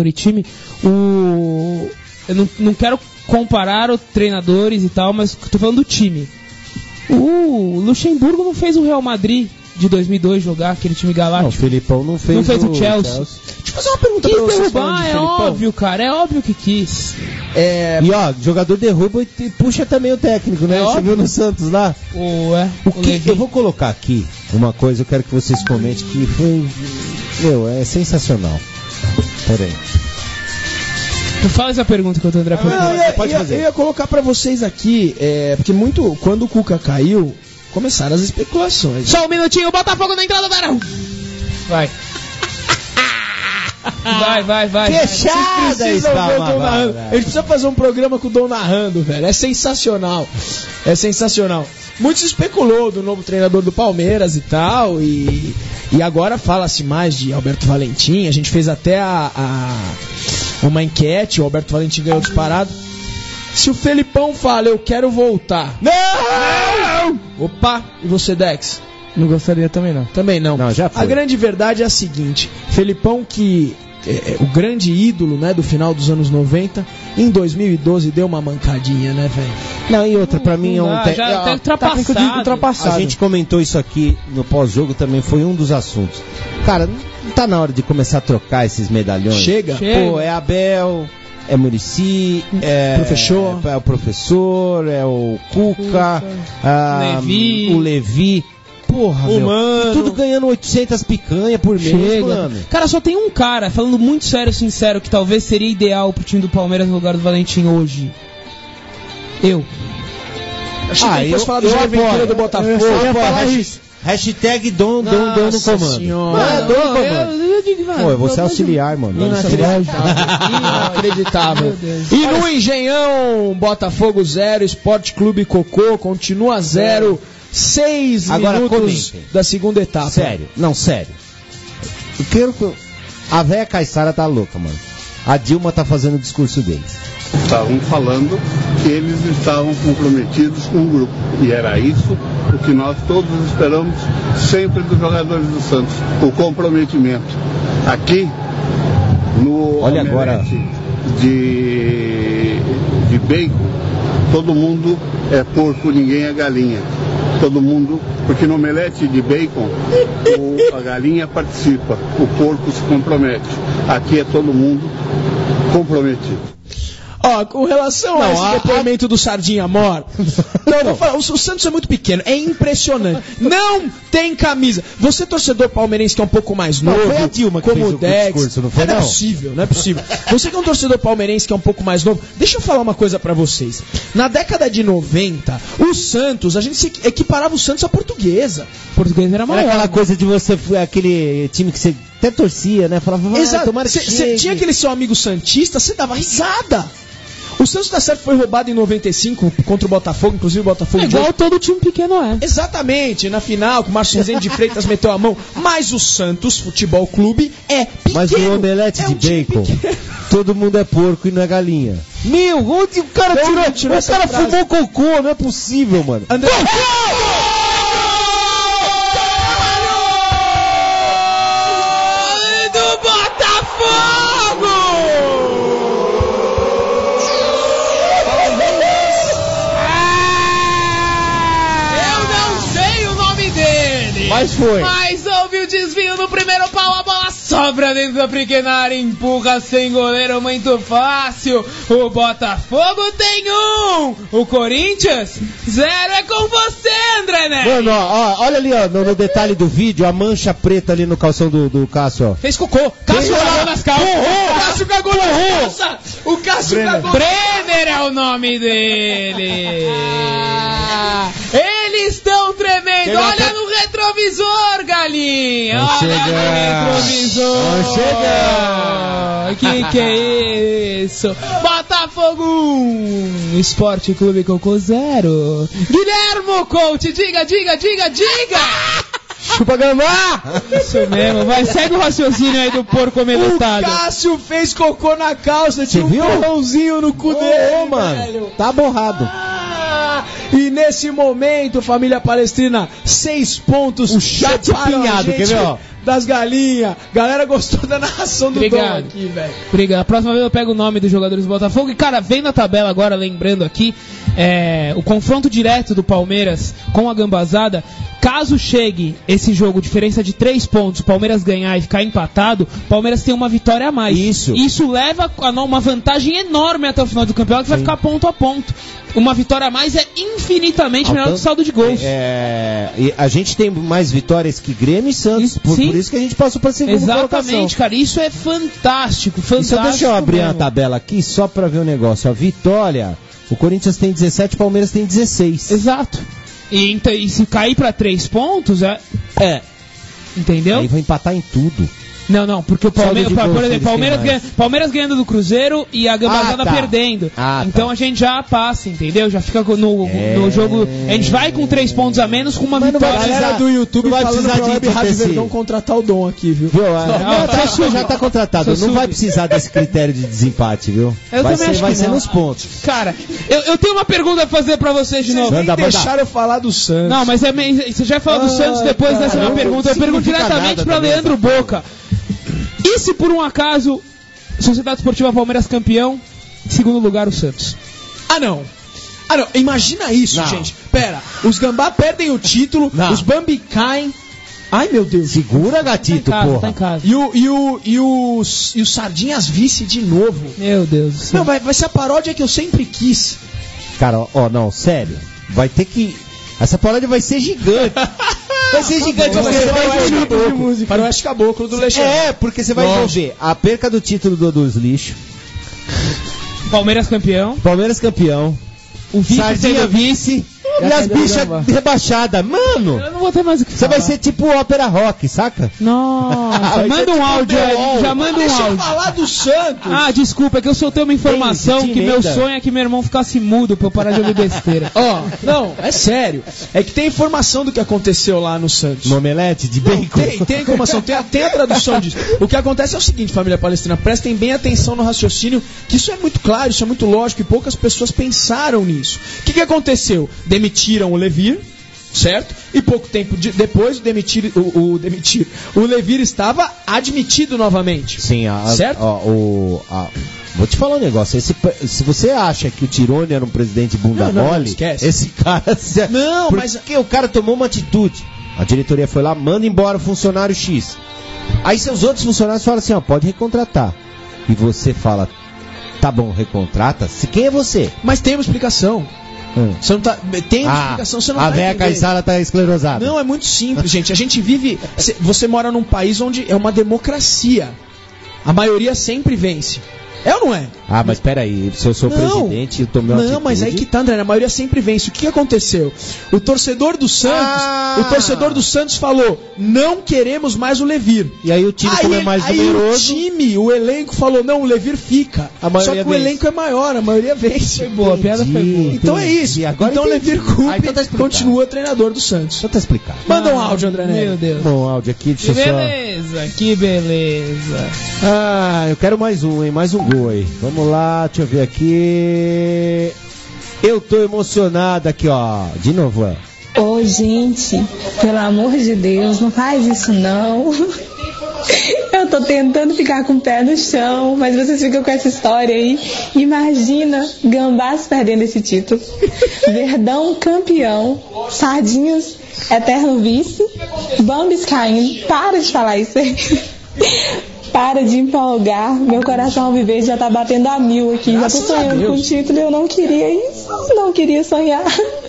Eu não quero comparar os treinadores e tal, mas tô falando do time. O Luxemburgo não fez o Real Madrid de 2002 jogar, aquele time galáctico. Não, o Felipão não fez o Chelsea. Deixa eu fazer uma pergunta pra vocês. É óbvio, cara, é óbvio que quis. E ó, jogador derruba e puxa também o técnico, né? Você viu no Santos lá? Eu vou colocar aqui uma coisa, eu quero que vocês comentem, que foi... é sensacional. Pera aí. Tu fala essa pergunta que o André pode fazer. Eu ia colocar pra vocês aqui, porque quando o Cuca caiu, começaram as especulações. Só um minutinho, Botafogo na entrada, Verão! Vai. Vai. Fechada isso, A gente precisa fazer um programa com o Dom narrando, velho. É sensacional. Muito se especulou do novo treinador do Palmeiras e tal. E agora fala-se mais de Alberto Valentim. A gente fez até uma enquete. O Alberto Valentim ganhou disparado. Se o Felipão fala, eu quero voltar. Não! Opa, e você, Dex? Não gostaria também não. Também não. Já foi. A grande verdade é a seguinte: Felipão, que é o grande ídolo, né, do final dos anos 90, em 2012 deu uma mancadinha, né, velho? Não, e outra, pra mim já tá ultrapassado. A gente comentou isso aqui no pós-jogo também, foi um dos assuntos. Cara, não tá na hora de começar a trocar esses medalhões? Chega. Pô, é Abel, é Muricy, é o professor, é o Cuca, o Levi. Porra, mano. E tudo ganhando 800 picanha por mês, mano. Cara, só tem um cara, falando muito sério, sincero, que talvez seria ideal pro time do Palmeiras no lugar do Valentim hoje. Eu. Achei que depois falar do aventura do Botafogo. Eu ia falar isso. Hashtag Dom no comando. Pô, eu vou ser auxiliar, mano. Inacreditável. E no Engenhão, Botafogo 0, Esporte Clube Cocô continua 0. 6 minutos da segunda etapa. Sério. Eu quero que... A véia Caissara tá louca, mano. A Dilma tá fazendo o discurso deles. Estavam falando que eles estavam comprometidos com o grupo. E era isso o que nós todos esperamos sempre dos jogadores do Santos. O comprometimento. Aqui, no Olha agora de bacon, todo mundo é porco, ninguém é galinha. Todo mundo, porque no omelete de bacon a galinha participa, o porco se compromete. Aqui é todo mundo comprometido. Ó, com relação a esse depoimento do Sardinha Mor, não, eu vou falar, o Santos é muito pequeno, é impressionante. Não tem camisa. Você, torcedor palmeirense, que é um pouco mais novo, foi a Dilma que como fez o Dex, discurso, não foi, não é possível, não é possível. Você que é um torcedor palmeirense que é um pouco mais novo, deixa eu falar uma coisa pra vocês. Na década de 90, o Santos, a gente se equiparava o Santos à Portuguesa. Portuguesa era maior. Era aquela coisa de você, aquele time que você até torcia, né? Falava, exato. Tomara que Você tinha aquele seu amigo santista, você dava risada. O Santos, tá certo, foi roubado em 95 contra o Botafogo, inclusive o Botafogo... igual todo time pequeno é. Exatamente, na final, com o Márcio Rezende de Freitas meteu a mão. Mas o Santos Futebol Clube é pequeno. Mas o omelete de bacon, todo mundo é porco e não é galinha. Meu, onde o cara tirou? O cara fumou cocô, não é possível, mano. André... do Botafogo! Mas foi. Mas houve o desvio no primeiro pau, a bola sobra dentro da pequena área, empurra sem goleiro, muito fácil. O Botafogo tem 1, o Corinthians 0. É com você, André Nery. Mano, ó, olha ali, ó, no detalhe do vídeo, a mancha preta ali no calção do Cássio, ó. Fez cocô. Cássio cagou nas calças. O Cássio cagou nas calças. O Cássio cagou. Brenner é o nome dele. Eles estão tremendo. Olha no retrovisor, galinha. Olha no retrovisor. Que é isso? Botafogo 1, Esporte Clube Cocô 0. Guilhermo Coach, diga. Chupa gambá! Isso mesmo, vai, segue o raciocínio aí do porco ameletado. O Cássio fez cocô na calça, tinha um borrãozinho no cu dele, mano. Velho. Tá borrado. E nesse momento, família palestrina, 6 pontos. O chat pinhado, quer ver, ó? Das galinhas. Galera gostou da narração do Dom aqui, velho. Obrigado. A próxima vez eu pego o nome dos jogadores do Botafogo. E, cara, vendo a tabela agora, lembrando aqui, o confronto direto do Palmeiras com a Gambazada. Caso chegue esse jogo, diferença de 3 pontos, o Palmeiras ganhar e ficar empatado, o Palmeiras tem uma vitória a mais. Isso leva a uma vantagem enorme até o final do campeonato, que vai ficar ponto a ponto. Uma vitória a mais é infinitamente melhor que o saldo de gols. E a gente tem mais vitórias que Grêmio e Santos, por isso que a gente passou para a segunda colocação. Exatamente, cara, isso é fantástico. Então deixa eu abrir a tabela aqui só para ver o negócio. A vitória, o Corinthians tem 17, o Palmeiras tem 16. Exato. E se cair para 3 pontos, entendeu? Aí vai empatar em tudo. Não, porque o Palmeiras ganhando do Cruzeiro e a Gambazada perdendo. Então a gente já passa, entendeu? Já fica no jogo. A gente vai com 3 pontos a menos com uma vitória. A galera do YouTube vai falando precisar pra Web Rádio Verdão contratar o Dom aqui, viu? Já tá contratado. Não vai precisar desse critério de desempate, viu? Vai ser nos pontos. Cara, eu tenho uma pergunta pra fazer pra vocês de novo. Vocês nem deixaram eu falar do Santos. Não, mas você já falou do Santos depois dessa minha pergunta. Eu pergunto diretamente pra Leandro Boca. E se por um acaso Sociedade Esportiva Palmeiras campeão, em segundo lugar o Santos? Ah não, imagina isso, gente. Pera, os Gambá perdem o título, os Bambi caem. Ai meu Deus. Segura, gatito, porra. Tá em casa. E os Sardinhas vice de novo. Meu Deus do céu. Não, vai ser a paródia que eu sempre quis. Cara, não, sério. Vai ter que... Essa paródia vai ser gigante. Vai ser gigante, porque você vai envolver para o Oeste Caboclo do Alexandre. Porque você vai envolver a perca do título dos lixos. Palmeiras campeão. O vice Sardinha vice. E as bichas rebaixadas. Mano! Eu não vou ter mais o que falar. Você vai ser tipo ópera rock, saca? Nossa, manda um áudio aí. Já manda um áudio. Deixa eu falar do Santos. Desculpa, é que eu soltei uma informação que meu sonho é que meu irmão ficasse mudo pra eu parar de ouvir besteira. Não, é sério. É que tem informação do que aconteceu lá no Santos. No omelete de bacon? Tem informação, tem a tradução disso. O que acontece é o seguinte, família palestrina, prestem bem atenção no raciocínio, que isso é muito claro, isso é muito lógico, e poucas pessoas pensaram nisso. O que aconteceu? Demitiram o Levir, certo? E pouco tempo depois o Levir estava admitido novamente. Sim, certo? Vou te falar um negócio. Se você acha que o Tirone era um presidente bunda mole, esquece. Esse cara... Porque o cara tomou uma atitude. A diretoria foi lá, manda embora o funcionário X. Aí seus outros funcionários falam assim, pode recontratar. E você fala, Tá bom, recontrata. Quem é você? Mas tem uma explicação. Você não tá, tem uma explicação, você não tá A véia Caissara tá esclerosada. Não, é muito simples, gente. A gente vive... Você mora num país onde é uma democracia. A maioria sempre vence. É ou não é? Ah, mas peraí, se eu sou presidente, eu tomei uma atitude... Não, mas aí que tá, André, a maioria sempre vence. O que aconteceu? O torcedor do Santos falou, não queremos mais o Levir. E aí o time, como é mais numeroso... o elenco falou, não, o Levir fica. Só que o elenco é maior, a maioria vence. Foi boa, a piada foi boa. Então é isso. Então o Levir continua treinador do Santos. Só tá explicado. Manda um áudio, André Nery. Meu Deus. Bom, áudio aqui, deixa eu só... Que beleza. Eu quero mais um, hein? Mais um gol aí. Vamos lá, deixa eu ver aqui. Eu tô emocionado aqui, ó. De novo, ó. Ô, gente, pelo amor de Deus, não faz isso não. Eu tô tentando ficar com o pé no chão, mas vocês ficam com essa história aí. Imagina Gambás perdendo esse título. Verdão campeão. Sardinhas eterno vice. Bambis caindo. Para de falar isso aí. Para de empolgar. Meu coração alviverde já tá batendo a 1000 aqui. Graças já tô sonhando com o título e eu não queria isso. Não queria sonhar.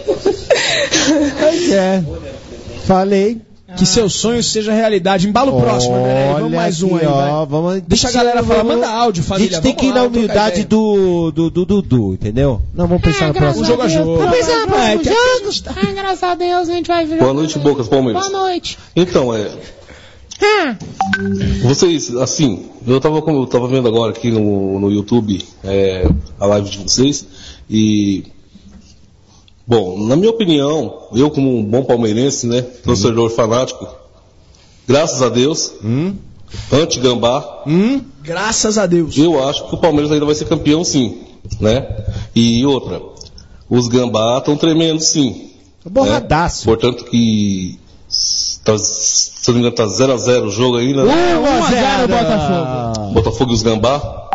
Pois é. Falei. Que seu sonho seja realidade. Embala o próximo, André. Vamos mais um aí, ó, vai. Deixa a galera falar. Manda áudio, família. A gente tem que ir na humildade do Dudu, entendeu? Não, vamos pensar no próximo. Jogo a jogo. Vamos pensar no próximo jogo. Graças a Deus a gente vai virar. Boa noite, Bocas Palmeiras. Boa noite. Então, vocês, assim, eu tava vendo agora aqui no YouTube a live de vocês e, bom, na minha opinião, eu como um bom palmeirense, né, torcedor fanático, graças a Deus, anti-Gambá, graças a Deus, eu acho que o Palmeiras ainda vai ser campeão, sim, né, e outra, os Gambá estão tremendo, sim, borradaço, portanto que se não me engano, tá 0x0 o jogo ainda. 1x0 Botafogo. Botafogo e os Gambá.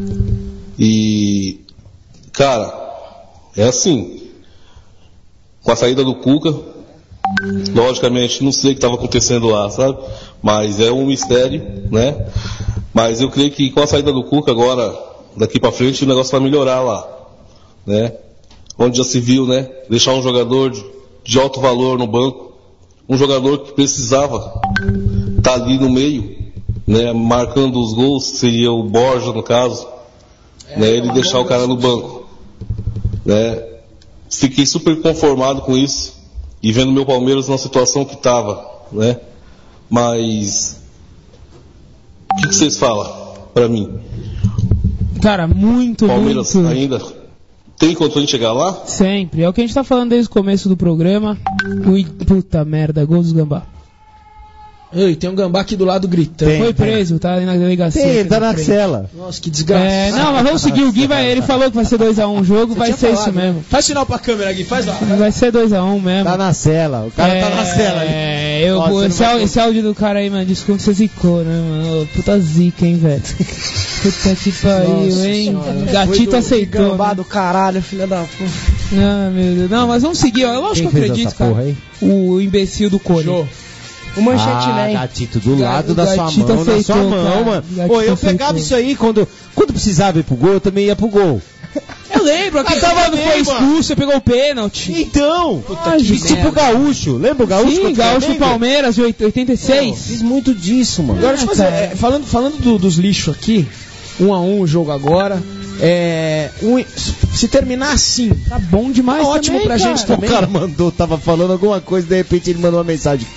E, cara, é assim. Com a saída do Cuca, logicamente, não sei o que estava acontecendo lá, sabe? Mas é um mistério, né? Mas eu creio que com a saída do Cuca agora, daqui pra frente, o negócio vai melhorar lá, né? Onde já se viu, né? Deixar um jogador de alto valor no banco. Um jogador que precisava estar ali no meio, né, marcando os gols, seria o Borja no caso, né, ele deixar o cara no banco, né. Fiquei super conformado com isso e vendo meu Palmeiras na situação que estava, né. Mas o que vocês falam para mim? Cara, Palmeiras ainda tem condições de chegar lá? Sempre. É o que a gente tá falando desde o começo do programa. Puta merda, gol dos Gambá. Ei, tem um Gambá aqui do lado gritando. Foi preso, tá ali na delegacia. Tem, tá na cela. Nossa, que desgraça. Não, mas vamos seguir. O Gui ele falou que vai ser 2x1 o jogo, vai ser isso mesmo. Faz sinal pra câmera, Gui, faz lá. Vai ser 2x1 mesmo. Tá na cela, o cara tá na cela ali. Esse áudio do cara aí, mano, desculpa, você zicou, né, mano? Puta zica, hein, velho. Puta que pariu, hein? O gatito aceitou. Gambá do caralho, filha da puta. Ah, meu Deus. Não, mas vamos seguir, ó. Eu acho que eu acredito, cara. O imbecil do Cone. O Manchete Man. Gatito, do lado da sua mão, aceitou, na sua mão, mano. Pô, eu pegava isso aí quando precisava ir pro gol, eu também ia pro gol. Eu lembro, aqui quando foi expulso, você pegou o pênalti. Então, tipo o Gaúcho, lembra o Gaúcho? Sim, Gaúcho Palmeiras de 86. Fiz muito disso, mano. Agora, deixa eu fazer, falando dos lixos aqui, 1x1 o jogo agora. Se terminar assim, tá bom demais, tá ótimo também, pra gente também. O cara tava falando alguma coisa, de repente ele mandou uma mensagem.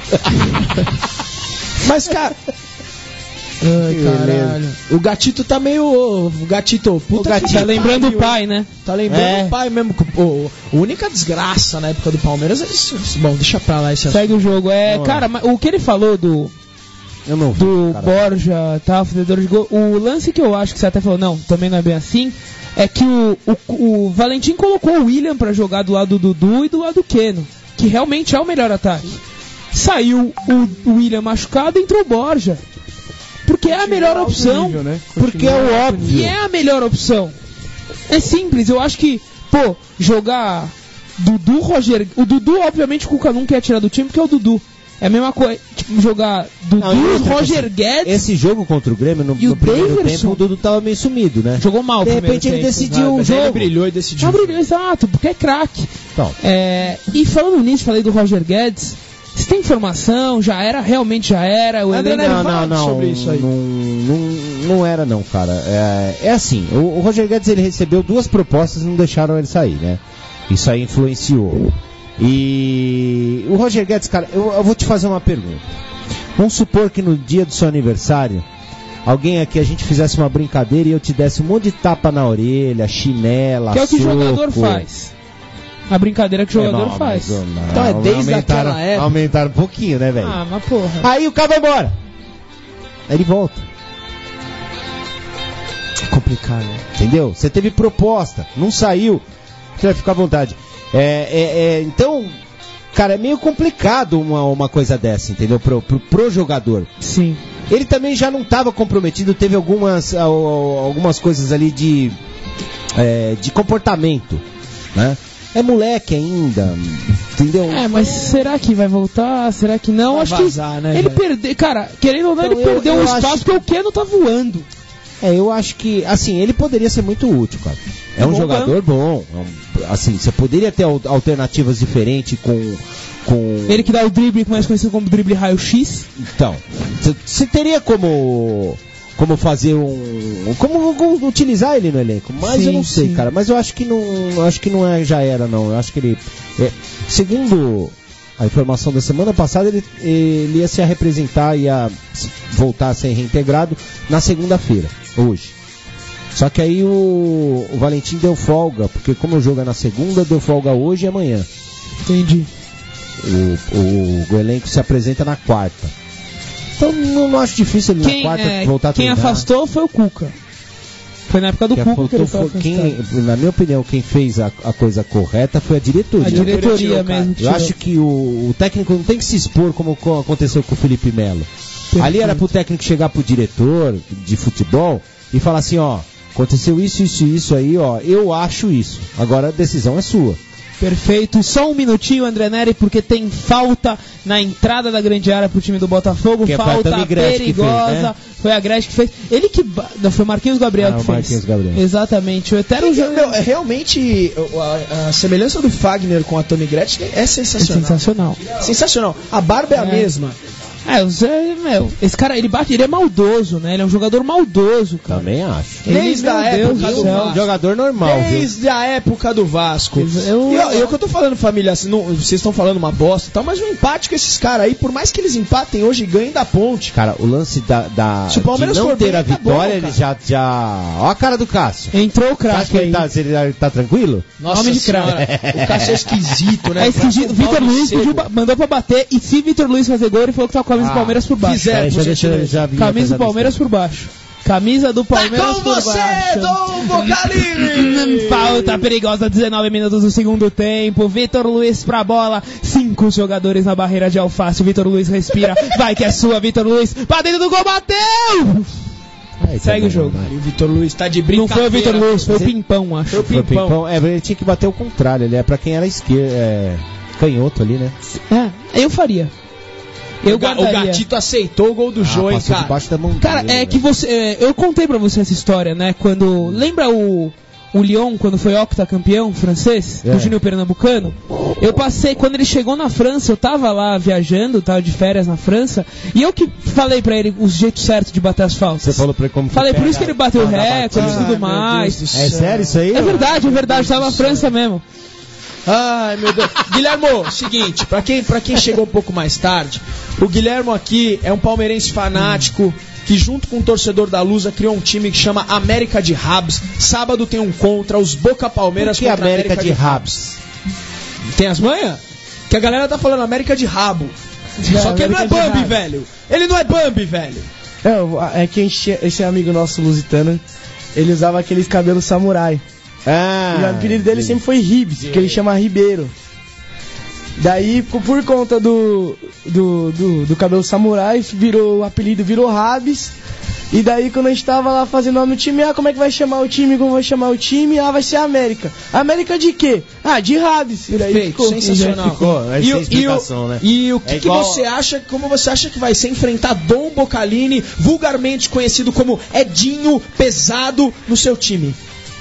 Mas, cara. Ai, caralho. O gatito tá meio. O gatito, puta, o gatito tá lembrando o pai, né? Tá lembrando o pai mesmo. A única desgraça na época do Palmeiras é isso. Bom, deixa pra lá esse Segue o jogo. Cara, o que ele falou do Borja, tal, fazedor de gol. O lance que eu acho que você até falou, não, também não é bem assim, é que o Valentim colocou o William pra jogar do lado do Dudu e do lado do Keno, que realmente é o melhor ataque. Saiu o William machucado e entrou o Borja. Porque é a melhor opção. Nível, né? Porque é o óbvio. E é a melhor opção. É simples, eu acho que, jogar Dudu, Roger. O Dudu, obviamente, o Cuca não quer tirar do time porque é o Dudu. É a mesma coisa, tipo, jogar Dudu, Roger Guedes. Esse jogo contra o Grêmio, no primeiro tempo, o Dudu tava meio sumido, né? Jogou mal. De repente ele decidiu o jogo. Ele brilhou e decidiu. Não brilhou, exato, porque é craque. Então. E falando nisso, falei do Roger Guedes. Você tem informação? Já era? Realmente já era? O Não, sobre isso aí. Não era não, cara. É assim, o Roger Guedes ele recebeu 2 propostas e não deixaram ele sair, né? Isso aí influenciou. E o Roger Guedes, cara, eu vou te fazer uma pergunta. Vamos supor que no dia do seu aniversário, alguém aqui, a gente fizesse uma brincadeira e eu te desse um monte de tapa na orelha, chinela, que é o que o soco. jogador faz. A brincadeira que o jogador faz. Então é desde aquela época. Aumentaram um pouquinho, né, velho? Ah, mas porra. Aí o cara vai embora. Aí ele volta. É complicado, né? Entendeu? Você teve proposta, não saiu. Você vai ficar à vontade. Então, cara, é meio complicado uma coisa dessa, entendeu? Pro jogador. Sim. Ele também já não estava comprometido, teve algumas coisas ali de comportamento, né? É moleque ainda, entendeu? Mas será que vai voltar? Será que não? Vai Acho vazar, que né, ele velho? perdeu, cara, querendo ou não, Então, ele perdeu eu um espaço acho porque o Keno tá voando. Eu acho que, assim, ele poderia ser muito útil, cara. É um jogador bom. Assim, você poderia ter alternativas diferentes com... Ele que dá o drible, mais conhecido como drible raio-x. Então, você teria como fazer como utilizar ele no elenco, mas eu não sei, cara. Mas eu acho que não já era, não. Eu acho que ele, segundo a informação da semana passada, ele ia se representar, ia voltar a ser reintegrado na segunda-feira, hoje. Só que aí o Valentim deu folga, porque como o jogo é na segunda, deu folga hoje e amanhã. Entendi. O elenco se apresenta na quarta. Então não acho difícil ele na quarta voltar a treinar. Quem afastou foi o Cuca. Foi na época do Cuca que ele foi afastado. Na minha opinião, quem fez a coisa correta foi a diretoria. A diretoria mesmo. Eu acho que o técnico não tem que se expor como aconteceu com o Felipe Melo. Perfeito. Ali era pro técnico chegar pro diretor de futebol e falar assim, ó, aconteceu isso aí, ó, eu acho isso. Agora a decisão é sua. Perfeito. Só um minutinho, André Neri, porque tem falta na entrada da grande área pro time do Botafogo. Que falta perigosa. Fez, né? Foi a Gretchen que fez. Ele que... Não, foi o Marquinhos Gabriel que fez. Marquinhos Gabriel. Exatamente. O eterno jogador. Realmente, a semelhança do Fagner com a Tommy Gretchen é sensacional. Sensacional. A barba é a mesma. Esse cara, ele é maldoso, né? Ele é um jogador maldoso, cara. Também acho. Desde a época do Vasco. Jogador normal, Desde a época do Vasco. E o que eu tô falando, família, assim, vocês estão falando uma bosta e tal, mas o empate com esses caras aí, por mais que eles empatem hoje e ganhem da Ponte. Cara, o lance se o Palmeiras de não for ter bem, a vitória, ele já... Ó a cara do Cássio. Entrou o craque aí. Ele tá tranquilo? Nossa Nome de craque. O Cássio é esquisito, né? É esquisito. Vitor Luiz mandou pra bater, e se Vitor Luiz fazer gol, ele falou que tá com a camisa do Palmeiras por baixo. Camisa do Palmeiras por baixo. Camisa do Palmeiras por baixo. Dom Bocalini! Falta perigosa, 19 minutos do segundo tempo. Vitor Luiz pra bola. 5 jogadores na barreira de Alface. Vitor Luiz respira. Vai que é sua, Vitor Luiz. Pra dentro do gol, bateu! Segue o jogo. O Vitor Luiz tá de brincadeira. Não foi o Vitor Luiz, foi o Pimpão, acho. Foi o Pimpão. Ele tinha que bater o contrário. Ele é pra quem era canhoto ali, né? Eu faria. O Gatito aceitou o gol do Jô, hein, cara? Debaixo da mão cara, dele, que você... eu contei pra você essa história, né? Quando... Lembra o Lyon, quando foi octacampeão francês? Do Júnior Pernambucano? Eu passei... Quando ele chegou na França, eu tava lá viajando, tava de férias na França, e eu que falei pra ele os jeitos certos de bater as faltas. Você falou pra ele como... Falei, por isso que ele bateu o recorde e tudo mais. É sério isso aí? É verdade, tava na França mesmo. Ai, meu Deus. Guilhermo, seguinte, pra quem chegou um pouco mais tarde, o Guilhermo aqui é um palmeirense fanático que junto com o torcedor da Lusa criou um time que chama América de Rabs. Sábado tem um contra os Boca Palmeiras contra a América de Rabs. Tem as manhas? Que a galera tá falando América de Rabo. Só que ele não é Bambi, velho. Ele não é Bambi, velho. É que esse amigo nosso lusitano, ele usava aqueles cabelos samurai. E o apelido dele sempre foi Ribs, porque ele chama Ribeiro. Daí, por conta do cabelo samurai, o apelido virou Rabs. E daí quando a gente tava lá fazendo nome no time, como é que vai chamar o time, como vai chamar o time? Vai ser América. América de quê? De Rabis. E daí Perfeito, sensacional. Sem explicação, né? E o que você acha, como você acha que vai ser enfrentar Dom Boccalini, vulgarmente conhecido como Edinho Pesado, no seu time?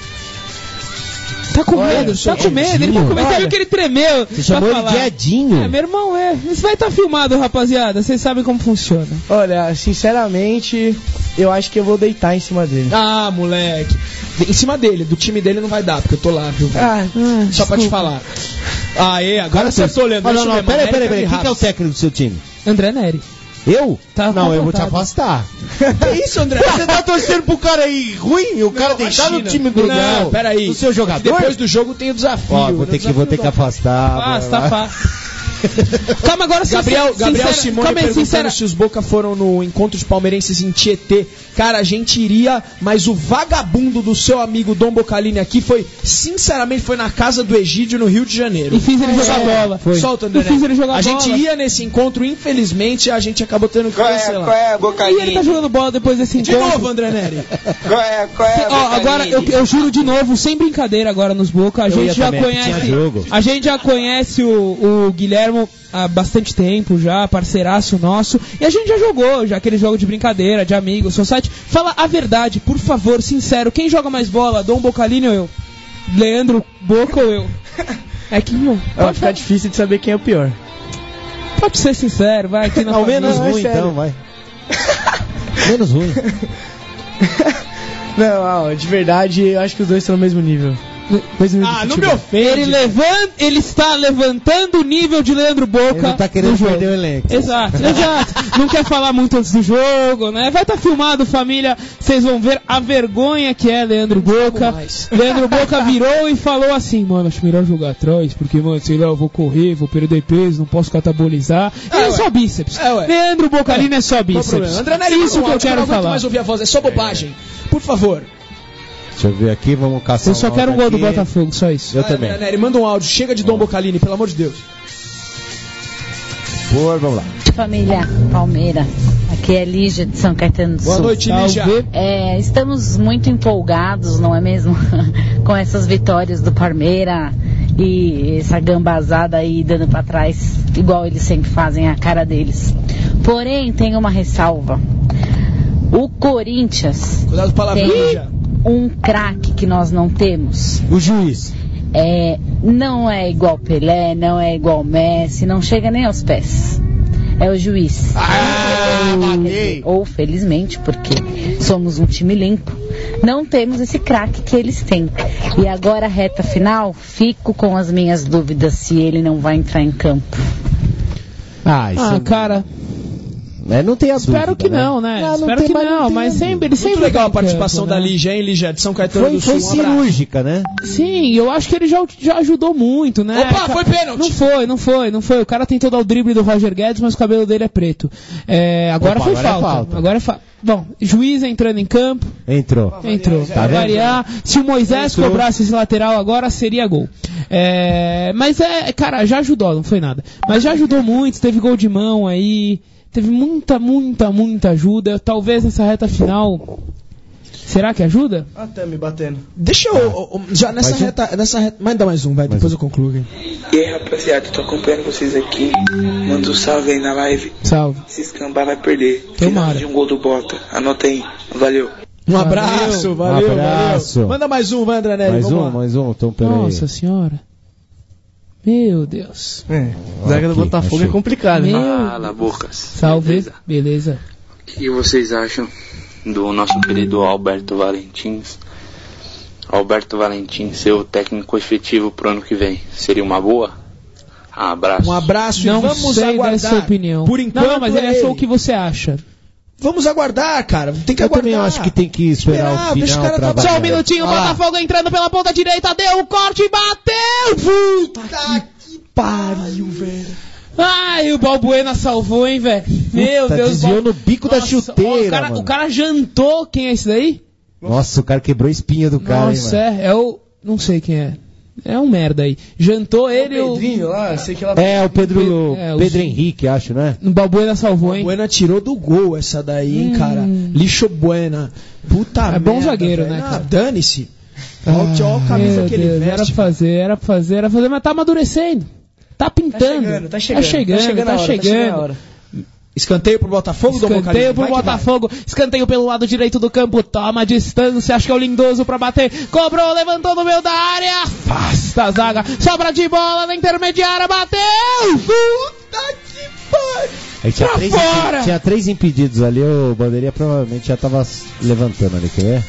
Tá com medo, ele tá com medo. Você viu que ele tremeu. Você chamou ele de Edinho? Meu irmão, isso vai estar filmado, rapaziada. Vocês sabem como funciona. Olha, sinceramente, eu acho que eu vou deitar em cima dele. Moleque. Em cima dele, do time dele não vai dar, porque eu tô lá, viu? Só pra te falar. Agora você acertou, Leandro. Não, peraí. Quem que é o técnico do seu time? André Neri. Eu? Tá não, eu vou te afastar. Que isso, André? Você tá torcendo pro cara aí ruim? O cara deixar no time do Não, peraí. Do seu jogador? Depois do jogo tem o desafio. Vou ter que afastar. Calma, agora Gabriel Simone perguntando se os Boca foram no encontro de palmeirenses em Tietê. Cara, a gente iria, mas o vagabundo do seu amigo Dom Boccalini aqui sinceramente, foi na casa do Egídio, no Rio de Janeiro. E fiz ele jogar bola. Solta, André. A gente ia nesse encontro, infelizmente, a gente acabou tendo que cancelar. Qual é, Boccalini? E ele tá jogando bola depois desse encontro. De novo, André Neri. Qual é, agora, eu juro de novo, sem brincadeira agora nos Boca, a gente já conhece o Guilherme há bastante tempo já, parceiraço nosso, e a gente já jogou, aquele jogo de brincadeira, de amigo, society. Fala a verdade, por favor, sincero, quem joga mais bola, Dom Boccalini ou eu? Leandro Boca ou eu? É que não. Vai ficar difícil de saber quem é o pior. Pode ser sincero, vai aqui na Ao menos ruim, então, vai. Menos ruim. Não, de verdade, eu acho que os dois estão no mesmo nível. Não me ofende. Ele está levantando o nível de Leandro Boca. Ele não tá querendo perder o elenco. Exato. Não quer falar muito antes do jogo, né? Vai estar filmado, família. Vocês vão ver a vergonha que é Leandro Boca. Leandro Boca virou e falou assim: mano, acho melhor jogar atrás, porque, mano, sei lá, eu vou correr, vou perder peso, não posso catabolizar. É só bíceps. Leandro Boccalini é só bíceps. André Neri, isso que eu quero falar. Não mais ouvir a voz, é só bobagem. Por favor. Deixa eu ver aqui, vamos caçar. Eu só quero um gol do Botafogo, só isso. Eu também. Nery, manda um áudio, chega de Dom Boccalini, pelo amor de Deus. Vamos lá. Família Palmeira, aqui é Lígia de São Caetano do Sul. Boa noite, Lígia. Estamos muito empolgados, não é mesmo? Com essas vitórias do Palmeira e essa gambazada aí dando pra trás, igual eles sempre fazem, a cara deles. Porém, tem uma ressalva. O Corinthians Cuidado, palavra, tem Lígia. Um craque que nós não temos. O juiz. Não é igual Pelé, não é igual Messi, não chega nem aos pés. É o juiz. Ou felizmente, porque somos um time limpo, não temos esse craque que eles têm. E agora, reta final, fico com as minhas dúvidas se ele não vai entrar em campo. Cara... não tem a dúvida. Espero que não, né? Espero que não, mas sempre... Muito legal a participação da Lígia, hein, Lígia, de São Caetano do Sul. Foi cirúrgica, né? Sim, eu acho que ele já ajudou muito, né? Opa, foi pênalti! Não foi. O cara tentou dar o drible do Roger Guedes, mas o cabelo dele é preto. Agora foi falta. Agora é falta. Bom, juiz entrando em campo. Entrou. Tá variar. Se o Moisés cobrasse esse lateral agora, seria gol. Mas cara, já ajudou, não foi nada. Mas já ajudou muito, teve gol de mão aí. Teve muita ajuda. Talvez nessa reta final. Será que ajuda? Tá me batendo. Deixa eu. Já nessa reta. Manda mais um, vai, depois eu concluo. Hein? E aí, rapaziada, tô acompanhando vocês aqui. Manda um salve aí na live. Salve. Se escambar, vai perder. Tomara. De um gol do Bota. Anota aí. Valeu. Um abraço, valeu. Manda mais um, vai, André Neri. Mais um. Então, peraí. Nossa senhora. Meu Deus. Zaga do Botafogo é complicado. Fala, Bocas. Salve. Beleza. O que vocês acham do nosso querido Alberto Valentins? Alberto Valentins ser o técnico efetivo pro ano que vem. Seria uma boa? Abraço. Um abraço não e vamos sei aguardar. Dessa opinião. Por enquanto, não, mas ele achou o que você acha. Vamos aguardar, cara. Tem que eu aguardar. Eu também acho que tem que esperar o final. Só um minutinho, o Botafogo entrando pela ponta direita, deu o corte e bateu! Puta que pariu, velho. Ai, o Balbuena salvou, hein, velho. Meu Deus. Desviou no bico da chuteira, o cara jantou. Quem é esse daí? Nossa, o cara quebrou a espinha do cara, Nossa, hein, mano. é o... Não sei quem é. É um merda aí. Jantou ele... O Pedrinho lá, sei que ela... O Pedro Henrique, acho, né? O Balbuena salvou, hein? O Balbuena tirou do gol essa daí, hein, cara? Lixo Buena. Puta merda. É bom zagueiro, velho. né, cara? Dane-se. Olha a camisa que ele veste. Era pra fazer, mas tá amadurecendo. Tá pintando. Tá chegando. Escanteio pro Botafogo, Escanteio pro Botafogo. Escanteio pelo lado direito do campo. Toma distância. Acho que é o Lindoso pra bater. Cobrou, levantou no meio da área. Afasta a zaga. Sobra de bola na intermediária. Bateu. Puta que pariu. Tinha 3 impedidos ali. O Bandeirinha provavelmente já tava levantando ali. Quer ver?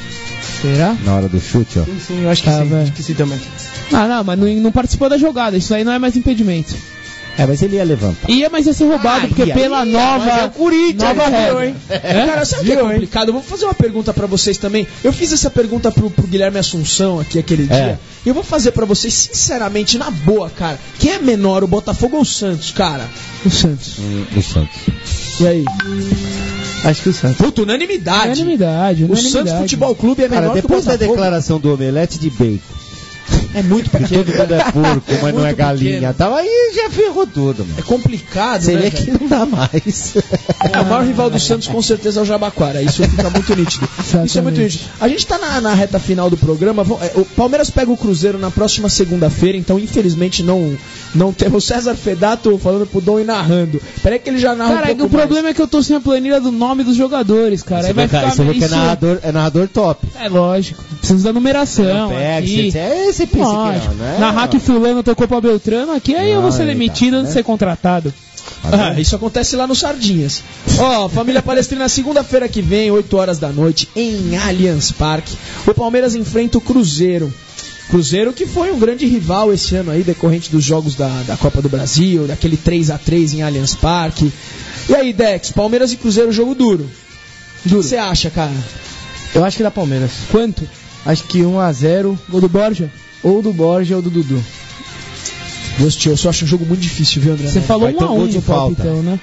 Será? Na hora do chute, ó. Sim, eu acho que sim. Acho que sim também. Não, mas não participou da jogada. Isso aí não é mais impedimento. Mas ele ia levantar. Mas ia ser roubado, porque pela nova... Corinthians, regra. hein? Cara, sabe o que é complicado? Eu vou fazer uma pergunta pra vocês também. Eu fiz essa pergunta pro Guilherme Assunção aqui aquele dia. E eu vou fazer pra vocês, sinceramente, na boa, cara. Quem é menor, o Botafogo ou o Santos, cara? O Santos. O Santos. E aí? Acho que o Santos. Puta, unanimidade. O Santos Futebol Clube é menor cara, que o depois Botafogo. da declaração do omelete de bacon. É muito pequeno. Todo mundo é porco, mas não é galinha. Tava aí, já ferrou tudo, mano. É complicado, você né? Você vê que não dá mais. O maior rival do Santos com certeza é o Jabaquara. Isso fica muito nítido. Isso é muito nítido. A gente tá na reta final do programa. O Palmeiras pega o Cruzeiro na próxima segunda-feira, então infelizmente não temos César Fedato falando pro Dom e narrando. Peraí que ele já narra cara, um pouco o problema é que eu tô sem a planilha do nome dos jogadores, cara. Você vai ficar meio... que é narrador top. É lógico. Precisa da numeração. Esse lógico. Né? Narrar que fulano tocou pra Beltrano, aqui aí eu vou ser demitido antes de ser contratado. Isso acontece lá no Sardinhas. Família Palestrina, segunda-feira que vem, 8 horas da noite, em Allianz Parque, o Palmeiras enfrenta o Cruzeiro. Cruzeiro que foi um grande rival esse ano aí, decorrente dos jogos da Copa do Brasil, daquele 3-3 em Allianz Parque. E aí, Dex, Palmeiras e Cruzeiro, jogo duro. O que você acha, cara? Eu acho que dá Palmeiras. Quanto? Acho que 1-0. Gol do Borja? Ou do Borja ou do Dudu. Deus te ouça, eu acho um jogo muito difícil, viu, André? Você falou 1-1 gol de falta, então, né?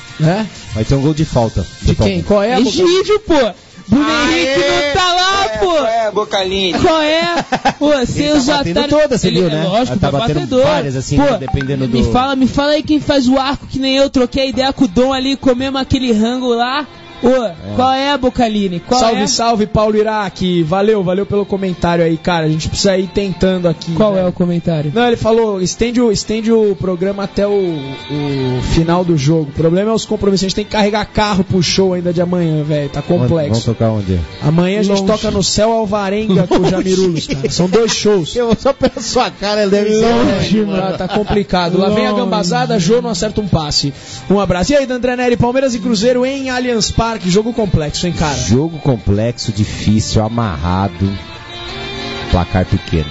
Vai ter um gol de falta. De quem? Qual é? Egídio, pô! Bruno Henrique não tá lá, pô! Qual é, Bocaline? Qual é? Pô, você já tá toda, você viu, né? Lógico, tá batedor. Várias, assim, pô, dependendo do... Me fala aí quem faz o arco que nem eu, troquei a ideia com o Dom ali, comemos aquele rango lá. Qual é, Bocaline? Salve, Paulo Iraque. Valeu pelo comentário aí, cara. A gente precisa ir tentando aqui. Qual é o comentário? Não, ele falou, estende o programa até o final do jogo. O problema é os compromissos. A gente tem que carregar carro pro show ainda de amanhã, velho. Tá complexo. Vamos tocar onde? Amanhã a gente toca no Céu Alvarenga com o Jamirulos, cara. São 2 shows. Eu só pela sua cara, ele deve ser longe, mano. Tá complicado. Lá vem a gambazada, Jô não acerta um passe. Um abraço. E aí, André Neri, Palmeiras e Cruzeiro em Allianz Parque. Jogo complexo, hein, cara? Jogo complexo, difícil, amarrado. Placar pequeno.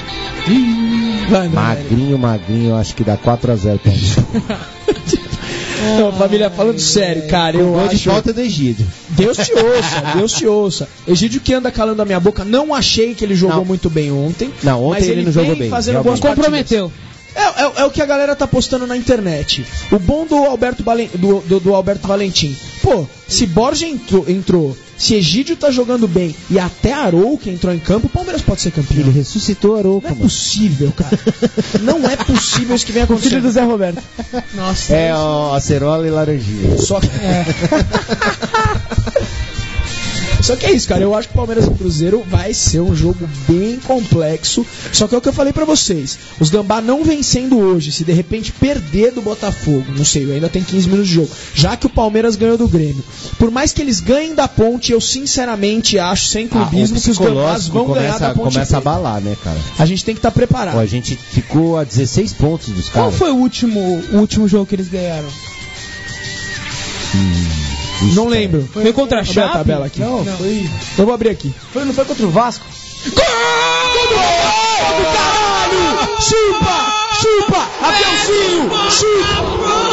Magrinho, acho que dá 4-0 pra gente. Não, família, falando sério, cara, eu acho... de falta do Egídio. Deus te ouça. Egídio que anda calando a minha boca, não achei que ele jogou muito bem ontem. Não, ontem ele não jogou bem. Fazendo boas comprometeu. É o que a galera tá postando na internet. O bom do Alberto Valentim. Pô, se Borja entrou, se Egídio tá jogando bem e até Arouca entrou em campo, o Palmeiras pode ser campeão. Ele ressuscitou Arouca, Não é possível, cara. Não é possível isso que vem acontecendo. Filho do Zé Roberto. Nossa. É a Acerola e Laranjinha. Só que é isso, cara. Eu acho que o Palmeiras e o Cruzeiro vai ser um jogo bem complexo. Só que é o que eu falei pra vocês. Os Gambá não vencendo hoje, se de repente perder do Botafogo, não sei, ainda tem 15 minutos de jogo, já que o Palmeiras ganhou do Grêmio. Por mais que eles ganhem da Ponte, eu sinceramente acho, sem clubismo, que os Gambás vão ganhar da Ponte. Começa a abalar, né, cara? A gente tem que estar preparado. A gente ficou a 16 pontos dos caras. Qual foi o último jogo que eles ganharam? Não lembro. Foi contra a Chape? A tabela aqui. Não, foi... Eu vou abrir aqui. Não foi contra o Vasco? Gol do caralho! Chupa! Abelzinho! Chupa!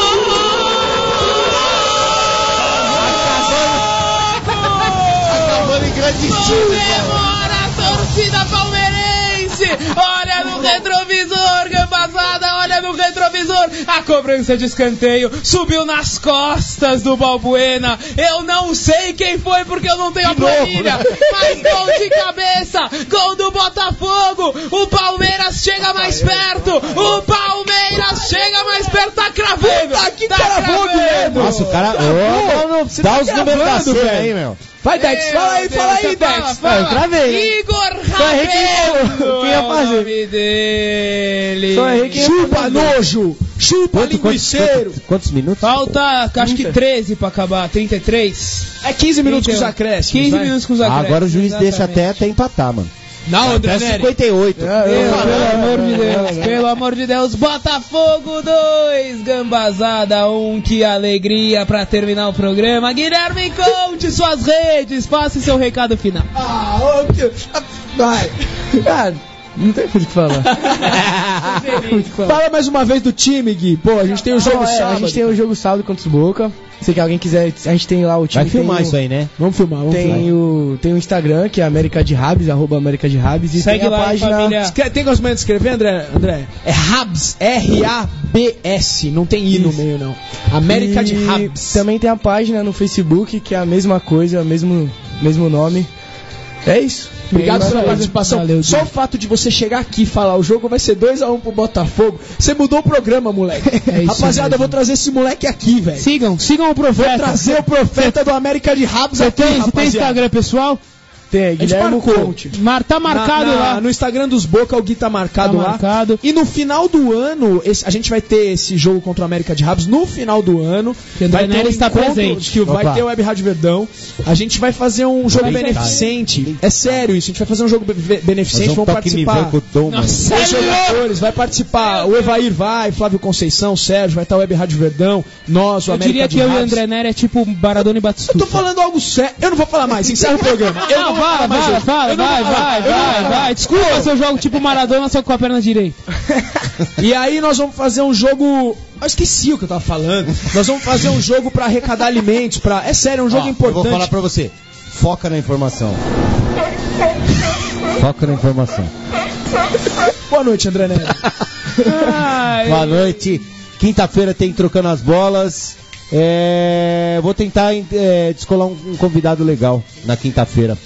Acabando em grande estilo. Comemora a torcida palmeirense! Olha no retrovisor, Gambazada! Olha no retrovisor! A cobrança de escanteio subiu nas costas do Balbuena. Eu não sei quem foi porque eu não tenho a planilha. Mas gol de cabeça, gol do Botafogo. O Palmeiras chega mais perto. O Palmeiras chega mais perto. Tá cravando. Que cravou, Guilherme. Nossa, o cara... Você dá tá os números da gravando, cena velho. aí, meu. Vai, Dex, fala aí, Dex. Fala. Eu travei. Igor Rabelo. Quem ia fazer? É o nome dele. Só errei quem ia Chupa, fazer. nojo. Chupa, linguiceiro. Quantos minutos? Falta, acho que 13 pra acabar. 33. É 15 minutos com os acréscimos. 15 vai. minutos com os acréscimos. Agora o juiz deixa exatamente. até empatar, mano. Não, André Até Neri. 58. Pelo amor de Deus, pelo amor de Deus, Botafogo 2, Gambazada 1, que alegria pra terminar o programa. Guilherme, conte suas redes, passe seu recado final. Vai. Ah, não tem muito o que falar. Fala mais uma vez do time, Gui. Pô, a gente tem o jogo sábado. A gente tem o jogo sábado contra os Boca. Se alguém quiser, a gente tem lá o time. Vai filmar tem isso aí, né? Vamos filmar, vamos filmar. Tem o Instagram, que é América de Rabs, @AméricaDeRabs. E Segue tem a lá, página. família. Tem conhecimento de escrever, André? É Rabs, R-A-B-S, não tem I no meio, não. América de Rabs. Também tem a página no Facebook, que é a mesma coisa, mesmo nome. É isso. Obrigado pela Valeu. participação. Valeu, Só o fato de você chegar aqui e falar o jogo vai ser 2-1 pro Botafogo. Você mudou o programa, moleque. É isso Rapaziada, mesmo. eu vou trazer esse moleque aqui, velho. Sigam o Vou profeta. trazer o profeta do América de Rabs aqui, Você tem rapaziada. Instagram pessoal? Tem, Guilherme marcou. Conte. Tá marcado lá. No Instagram dos Boca, o Gui tá marcado Tá lá. marcado. E no final do ano, a gente vai ter esse jogo contra o América de Rabs. No final do ano, Que André vai ter Neri está presente. que vai Opa. ter o Web Rádio Verdão. A gente vai fazer um jogo Vai beneficente. É sério isso, a gente vai fazer um jogo beneficente. Vão participar. Nossa, Os jogadores, vai participar. O Evair vai, Flávio Conceição, Sérgio, vai estar o Web Rádio Verdão. Nós, o eu América diria de que eu e o Rabs. André Neri é tipo Maradona e Batistuta. Eu tô falando algo sério. Eu não vou falar mais. Encerra o programa. Eu não vou falar mais hoje. Vai. Desculpa se eu jogo tipo Maradona, só com a perna direita. E aí nós vamos fazer um jogo... Eu esqueci o que eu tava falando. Nós vamos fazer um jogo pra arrecadar alimentos. É sério, é um jogo importante. Eu vou falar pra você. Foca na informação. Foca na informação. Boa noite, André Nery. Boa noite. Quinta-feira tem Trocando as Bolas. Vou tentar descolar um convidado legal na quinta-feira.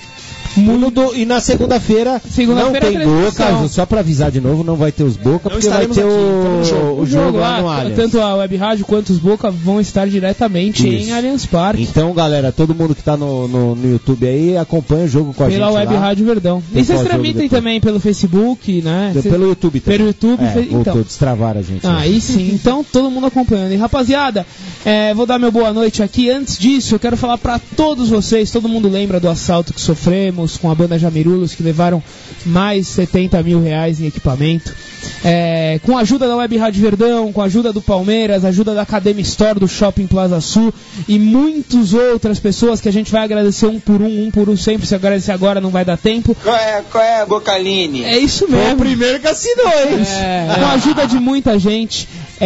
E na segunda-feira não tem Boca, só pra avisar de novo, não vai ter os Boca, porque vai ter o jogo lá no Allianz. Tanto a Web Rádio quanto os Boca vão estar diretamente em Allianz Parque. Então, galera, todo mundo que tá no YouTube aí, acompanha o jogo com a gente pela Web lá. Rádio Verdão. E vocês transmitem também pelo Facebook, né? Pelo YouTube também. Pelo YouTube. Voltou, então. destravaram a gente. Aí sim, então todo mundo acompanhando. E rapaziada, vou dar meu boa noite aqui. Antes disso, eu quero falar pra todos vocês, todo mundo lembra do assalto que sofremos com a banda Jamirulos, que levaram mais 70 mil reais em equipamento. Com a ajuda da Web Rádio Verdão, com a ajuda do Palmeiras, ajuda da Academy Store do Shopping Plaza Sul e muitas outras pessoas que a gente vai agradecer um por um sempre. Se agradecer agora não vai dar tempo. Qual é, Bocaline? É isso mesmo. Foi o primeiro que assinou, hein? Com a ajuda de muita gente,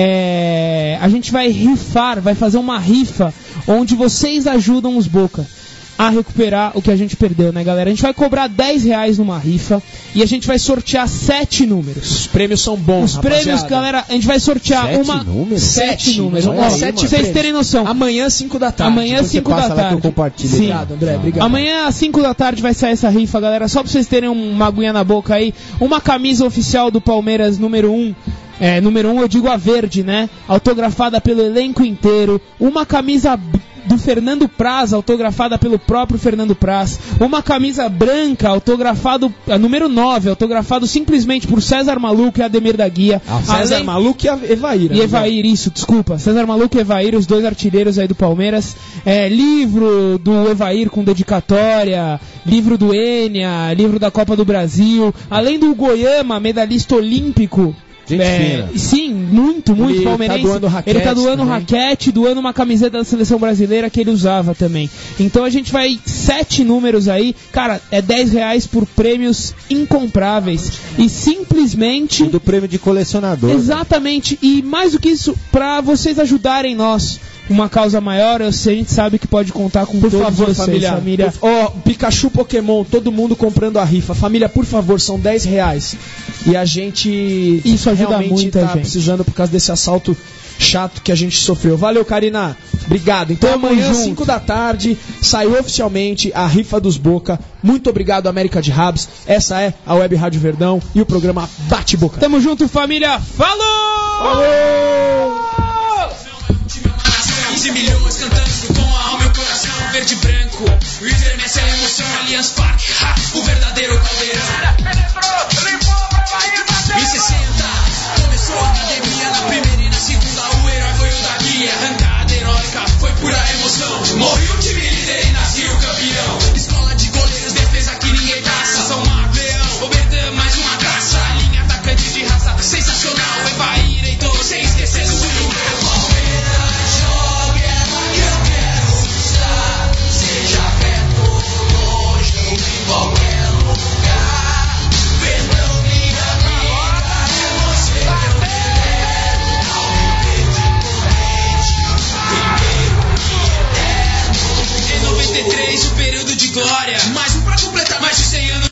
a gente vai rifar, vai fazer uma rifa onde vocês ajudam os Boca a recuperar o que a gente perdeu, né, galera? A gente vai cobrar R$10 numa rifa e a gente vai sortear 7 números. Os prêmios são bons, Os prêmios, galera, a gente vai sortear 7 números? 7 números. Pra vocês terem noção. Amanhã, 5 da tarde. Amanhã, 5 da tarde. Sim. Obrigado, André. Obrigado. Amanhã, às 5 da tarde, vai sair essa rifa, galera. Só pra vocês terem uma aguinha na boca aí. Uma camisa oficial do Palmeiras, número 1. Número 1, eu digo a verde, né? Autografada pelo elenco inteiro. Uma camisa do Fernando Praz, autografada pelo próprio Fernando Praz. Uma camisa branca, autografado, número 9, autografado simplesmente por César Maluco e Ademir da Guia. César Maluco e Evair. E Evair, isso, desculpa. César Maluco e Evair, os dois artilheiros aí do Palmeiras. Livro do Evair com dedicatória, livro do Enia, livro da Copa do Brasil. Além do Goiama, medalhista olímpico. Sim, muito palmeirense. Ele tá doando raquete, doando uma camiseta da seleção brasileira que ele usava também. Então a gente vai 7 números aí, cara, R$10 por prêmios incompráveis e simplesmente do prêmio de colecionador. Exatamente, e mais do que isso, pra vocês ajudarem nós. uma causa maior, a gente sabe que pode contar com todos vocês, família. Ó, Pikachu Pokémon, todo mundo comprando a rifa. Família, por favor, são R$10. E a gente isso ajuda realmente muito, tá precisando por causa desse assalto chato que a gente sofreu. Valeu, Karina. Obrigado. Então amanhã, 5 da tarde, saiu oficialmente a rifa dos Boca. Muito obrigado, América de Rabs. Essa é a Web Rádio Verdão e o programa Bate Boca. Tamo junto, família. Falou! Falou! 15 milhões cantando com a alma e o coração verde e branco. O Inter é a emoção, Allianz Parque. O verdade